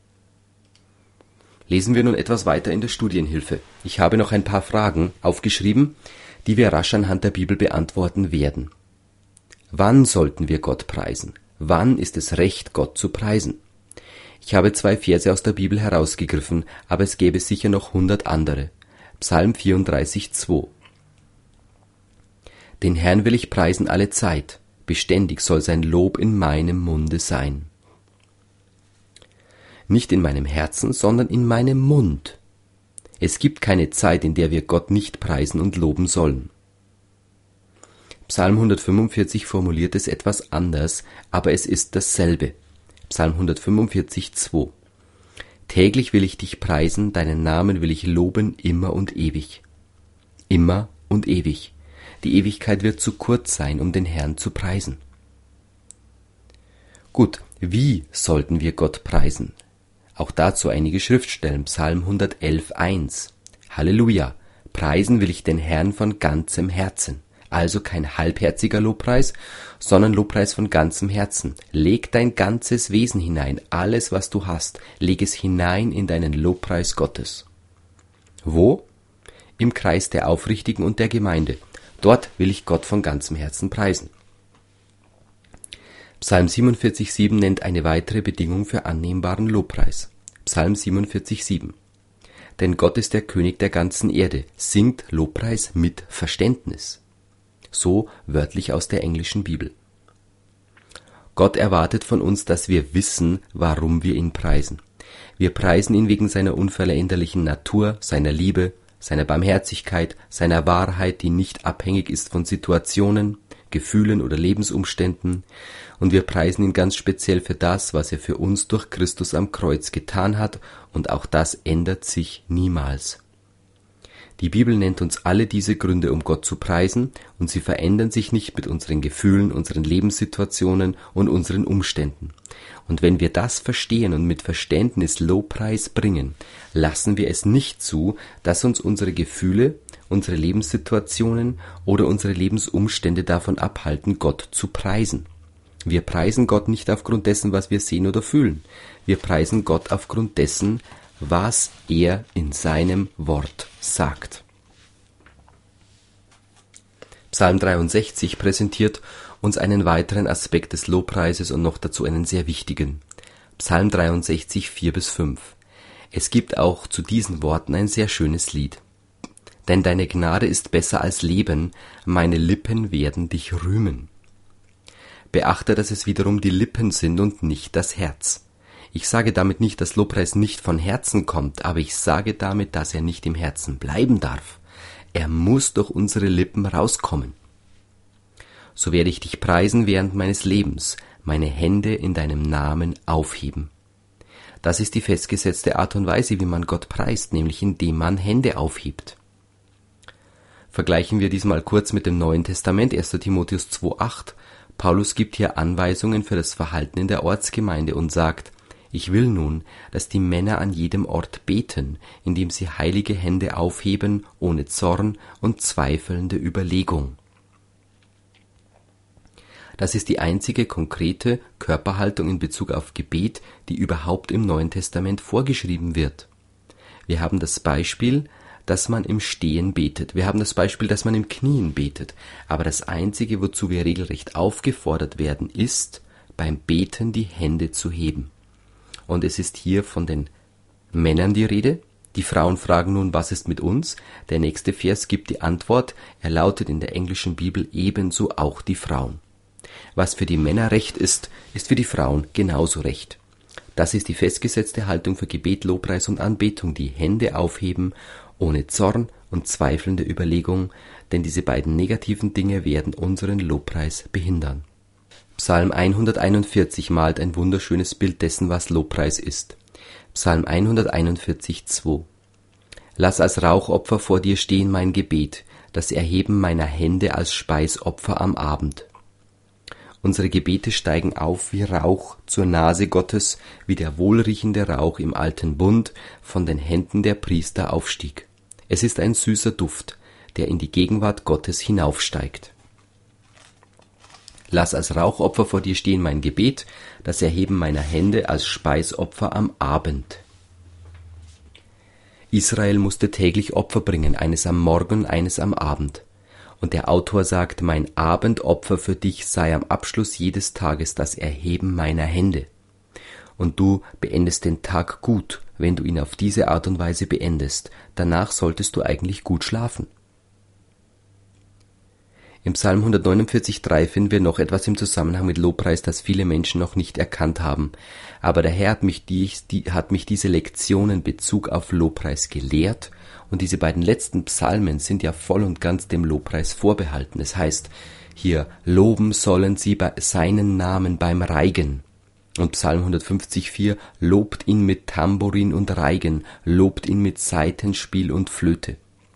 Lesen wir nun etwas weiter in der Studienhilfe. Ich habe noch ein paar Fragen aufgeschrieben, die wir rasch anhand der Bibel beantworten werden. Wann sollten wir Gott preisen? Wann ist es recht, Gott zu preisen? Ich habe zwei Verse aus der Bibel herausgegriffen, aber es gäbe sicher noch hundert andere. Psalm vierunddreißig, zwei. Den Herrn will ich preisen alle Zeit, beständig soll sein Lob in meinem Munde sein. Nicht in meinem Herzen, sondern in meinem Mund. Es gibt keine Zeit, in der wir Gott nicht preisen und loben sollen. Psalm hundertfünfundvierzig formuliert es etwas anders, aber es ist dasselbe. Psalm hundertfünfundvierzig, zwei. Täglich will ich dich preisen, deinen Namen will ich loben, immer und ewig. Immer und ewig. Die Ewigkeit wird zu kurz sein, um den Herrn zu preisen. Gut, wie sollten wir Gott preisen? Auch dazu einige Schriftstellen, Psalm hundertelf, eins. Halleluja, preisen will ich den Herrn von ganzem Herzen. Also kein halbherziger Lobpreis, sondern Lobpreis von ganzem Herzen. Leg dein ganzes Wesen hinein, alles was du hast, leg es hinein in deinen Lobpreis Gottes. Wo? Im Kreis der Aufrichtigen und der Gemeinde. Dort will ich Gott von ganzem Herzen preisen. Psalm siebenundvierzig, sieben nennt eine weitere Bedingung für annehmbaren Lobpreis. Psalm siebenundvierzig, sieben. Denn Gott ist der König der ganzen Erde, singt Lobpreis mit Verständnis. So wörtlich aus der englischen Bibel. Gott erwartet von uns, dass wir wissen, warum wir ihn preisen. Wir preisen ihn wegen seiner unveränderlichen Natur, seiner Liebe, seiner Barmherzigkeit, seiner Wahrheit, die nicht abhängig ist von Situationen, Gefühlen oder Lebensumständen, und wir preisen ihn ganz speziell für das, was er für uns durch Christus am Kreuz getan hat, und auch das ändert sich niemals. Die Bibel nennt uns alle diese Gründe, um Gott zu preisen, und sie verändern sich nicht mit unseren Gefühlen, unseren Lebenssituationen und unseren Umständen. Und wenn wir das verstehen und mit Verständnis Lobpreis bringen, lassen wir es nicht zu, dass uns unsere Gefühle, unsere Lebenssituationen oder unsere Lebensumstände davon abhalten, Gott zu preisen. Wir preisen Gott nicht aufgrund dessen, was wir sehen oder fühlen. Wir preisen Gott aufgrund dessen, was er in seinem Wort sagt. Psalm dreiundsechzig präsentiert uns einen weiteren Aspekt des Lobpreises und noch dazu einen sehr wichtigen. Psalm dreiundsechzig, vier bis fünf. Es gibt auch zu diesen Worten ein sehr schönes Lied. Denn deine Gnade ist besser als Leben, meine Lippen werden dich rühmen. Beachte, dass es wiederum die Lippen sind und nicht das Herz. Ich sage damit nicht, dass Lobpreis nicht von Herzen kommt, aber ich sage damit, dass er nicht im Herzen bleiben darf. Er muss durch unsere Lippen rauskommen. So werde ich dich preisen während meines Lebens, meine Hände in deinem Namen aufheben. Das ist die festgesetzte Art und Weise, wie man Gott preist, nämlich indem man Hände aufhebt. Vergleichen wir dies mal kurz mit dem Neuen Testament, erster Timotheus zwei, acht. Paulus gibt hier Anweisungen für das Verhalten in der Ortsgemeinde und sagt: Ich will nun, dass die Männer an jedem Ort beten, indem sie heilige Hände aufheben, ohne Zorn und zweifelnde Überlegung. Das ist die einzige konkrete Körperhaltung in Bezug auf Gebet, die überhaupt im Neuen Testament vorgeschrieben wird. Wir haben das Beispiel dass man im Stehen betet. Wir haben das Beispiel, dass man im Knien betet. Aber das Einzige, wozu wir regelrecht aufgefordert werden, ist, beim Beten die Hände zu heben. Und es ist hier von den Männern die Rede. Die Frauen fragen nun, was ist mit uns? Der nächste Vers gibt die Antwort. Er lautet in der englischen Bibel ebenso auch die Frauen. Was für die Männer recht ist, ist für die Frauen genauso recht. Das ist die festgesetzte Haltung für Gebet, Lobpreis und Anbetung, die Hände aufheben, ohne Zorn und zweifelnde Überlegung, denn diese beiden negativen Dinge werden unseren Lobpreis behindern. Psalm hunderteinundvierzig malt ein wunderschönes Bild dessen, was Lobpreis ist. Psalm hunderteinundvierzig, zwei. Lass als Rauchopfer vor dir stehen mein Gebet, das Erheben meiner Hände als Speisopfer am Abend. Unsere Gebete steigen auf wie Rauch zur Nase Gottes, wie der wohlriechende Rauch im alten Bund von den Händen der Priester aufstieg. Es ist ein süßer Duft, der in die Gegenwart Gottes hinaufsteigt. Lass als Rauchopfer vor dir stehen mein Gebet, das Erheben meiner Hände als Speisopfer am Abend. Israel musste täglich Opfer bringen, eines am Morgen, eines am Abend. Und der Autor sagt, mein Abendopfer für dich sei am Abschluss jedes Tages das Erheben meiner Hände. Und du beendest den Tag gut, wenn du ihn auf diese Art und Weise beendest. Danach solltest du eigentlich gut schlafen. Im Psalm hundertneunundvierzig, drei finden wir noch etwas im Zusammenhang mit Lobpreis, das viele Menschen noch nicht erkannt haben. Aber der Herr hat mich, die, die, hat mich diese Lektion in Bezug auf Lobpreis gelehrt, und diese beiden letzten Psalmen sind ja voll und ganz dem Lobpreis vorbehalten. Es heißt hier, loben sollen sie bei seinen Namen beim Reigen. Und Psalm hundertfünfzig, vier, lobt ihn mit Tambourin und Reigen, lobt ihn mit Saitenspiel und Flöte.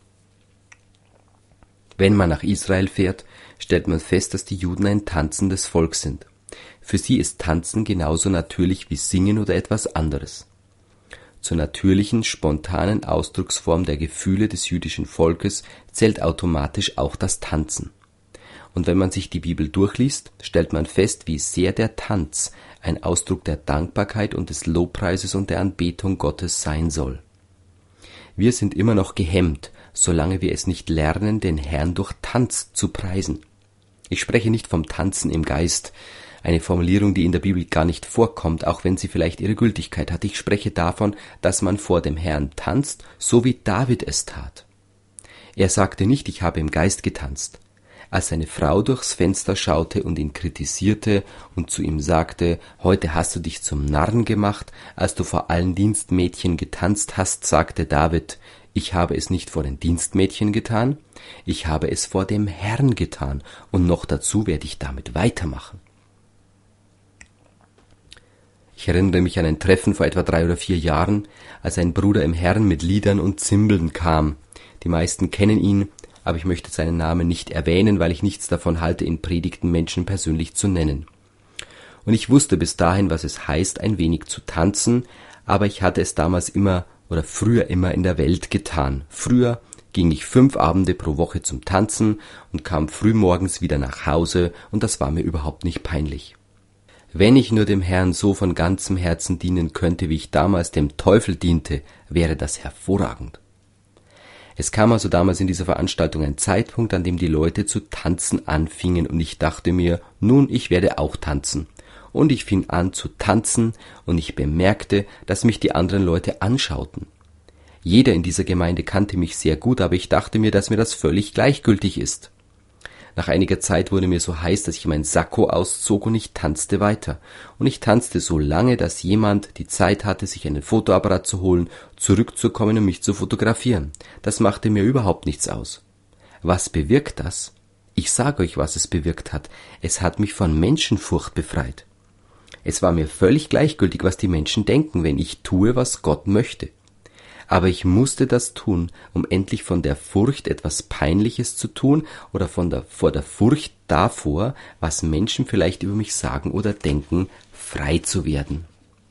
Wenn man nach Israel fährt, stellt man fest, dass die Juden ein tanzendes Volk sind. Für sie ist Tanzen genauso natürlich wie Singen oder etwas anderes. Zur natürlichen, spontanen Ausdrucksform der Gefühle des jüdischen Volkes zählt automatisch auch das Tanzen. Und wenn man sich die Bibel durchliest, stellt man fest, wie sehr der Tanz ein Ausdruck der Dankbarkeit und des Lobpreises und der Anbetung Gottes sein soll. Wir sind immer noch gehemmt, solange wir es nicht lernen, den Herrn durch Tanz zu preisen. Ich spreche nicht vom Tanzen im Geist, eine Formulierung, die in der Bibel gar nicht vorkommt, auch wenn sie vielleicht ihre Gültigkeit hat. Ich spreche davon, dass man vor dem Herrn tanzt, so wie David es tat. Er sagte nicht, ich habe im Geist getanzt. Als seine Frau durchs Fenster schaute und ihn kritisierte und zu ihm sagte, heute hast du dich zum Narren gemacht, als du vor allen Dienstmädchen getanzt hast, sagte David, ich habe es nicht vor den Dienstmädchen getan, ich habe es vor dem Herrn getan, und noch dazu werde ich damit weitermachen. Ich erinnere mich an ein Treffen vor etwa drei oder vier Jahren, als ein Bruder im Herrn mit Liedern und Zimbeln kam. Die meisten kennen ihn, aber ich möchte seinen Namen nicht erwähnen, weil ich nichts davon halte, in Predigten Menschen persönlich zu nennen. Und ich wusste bis dahin, was es heißt, ein wenig zu tanzen, aber ich hatte es damals immer oder früher immer in der Welt getan. Früher ging ich fünf Abende pro Woche zum Tanzen und kam frühmorgens wieder nach Hause, und das war mir überhaupt nicht peinlich. Wenn ich nur dem Herrn so von ganzem Herzen dienen könnte, wie ich damals dem Teufel diente, wäre das hervorragend. Es kam also damals in dieser Veranstaltung ein Zeitpunkt, an dem die Leute zu tanzen anfingen, und ich dachte mir, nun, ich werde auch tanzen. Und ich fing an zu tanzen, und ich bemerkte, dass mich die anderen Leute anschauten. Jeder in dieser Gemeinde kannte mich sehr gut, aber ich dachte mir, dass mir das völlig gleichgültig ist. Nach einiger Zeit wurde mir so heiß, dass ich mein Sakko auszog, und ich tanzte weiter. Und ich tanzte so lange, dass jemand die Zeit hatte, sich einen Fotoapparat zu holen, zurückzukommen und mich zu fotografieren. Das machte mir überhaupt nichts aus. Was bewirkt das? Ich sage euch, was es bewirkt hat. Es hat mich von Menschenfurcht befreit. Es war mir völlig gleichgültig, was die Menschen denken, wenn ich tue, was Gott möchte. Aber ich musste das tun, um endlich von der Furcht, etwas Peinliches zu tun, oder von der, vor der Furcht davor, was Menschen vielleicht über mich sagen oder denken, frei zu werden.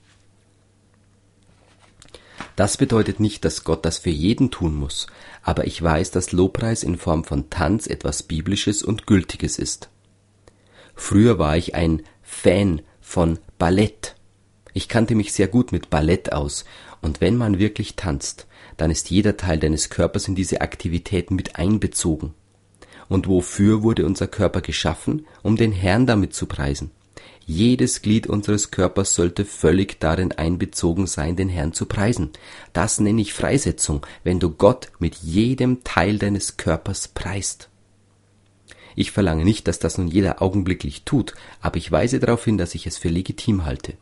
Das bedeutet nicht, dass Gott das für jeden tun muss, aber ich weiß, dass Lobpreis in Form von Tanz etwas Biblisches und Gültiges ist. Früher war ich ein Fan von Ballett. Ich kannte mich sehr gut mit Ballett aus, und wenn man wirklich tanzt, dann ist jeder Teil deines Körpers in diese Aktivität mit einbezogen. Und wofür wurde unser Körper geschaffen? Um den Herrn damit zu preisen. Jedes Glied unseres Körpers sollte völlig darin einbezogen sein, den Herrn zu preisen. Das nenne ich Freisetzung, wenn du Gott mit jedem Teil deines Körpers preist. Ich verlange nicht, dass das nun jeder augenblicklich tut, aber ich weise darauf hin, dass ich es für legitim halte.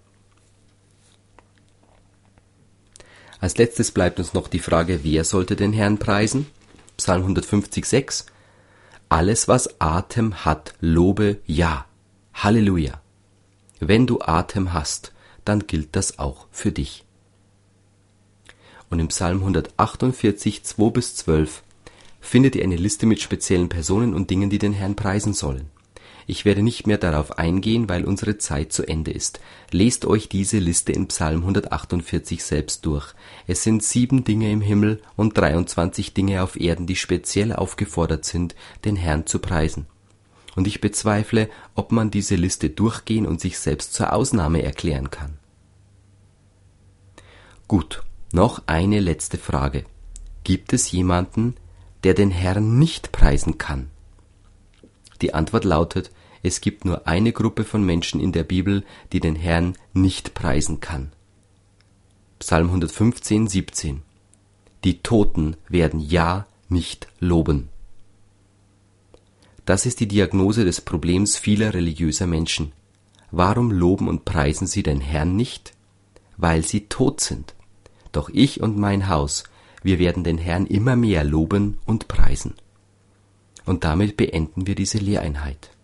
Als letztes bleibt uns noch die Frage, wer sollte den Herrn preisen? Psalm hundertfünfzig, sechs. Alles, was Atem hat, lobe ja. Halleluja. Wenn du Atem hast, dann gilt das auch für dich. Und im Psalm hundertachtundvierzig, zwei bis zwölf findet ihr eine Liste mit speziellen Personen und Dingen, die den Herrn preisen sollen. Ich werde nicht mehr darauf eingehen, weil unsere Zeit zu Ende ist. Lest euch diese Liste in Psalm hundertachtundvierzig selbst durch. Es sind sieben Dinge im Himmel und dreiundzwanzig Dinge auf Erden, die speziell aufgefordert sind, den Herrn zu preisen. Und ich bezweifle, ob man diese Liste durchgehen und sich selbst zur Ausnahme erklären kann. Gut, noch eine letzte Frage. Gibt es jemanden, der den Herrn nicht preisen kann? Die Antwort lautet, es gibt nur eine Gruppe von Menschen in der Bibel, die den Herrn nicht preisen kann. Psalm hundertfünfzehn, siebzehn. Die Toten werden ja nicht loben. Das ist die Diagnose des Problems vieler religiöser Menschen. Warum loben und preisen sie den Herrn nicht? Weil sie tot sind. Doch ich und mein Haus, wir werden den Herrn immer mehr loben und preisen. Und damit beenden wir diese Lehreinheit.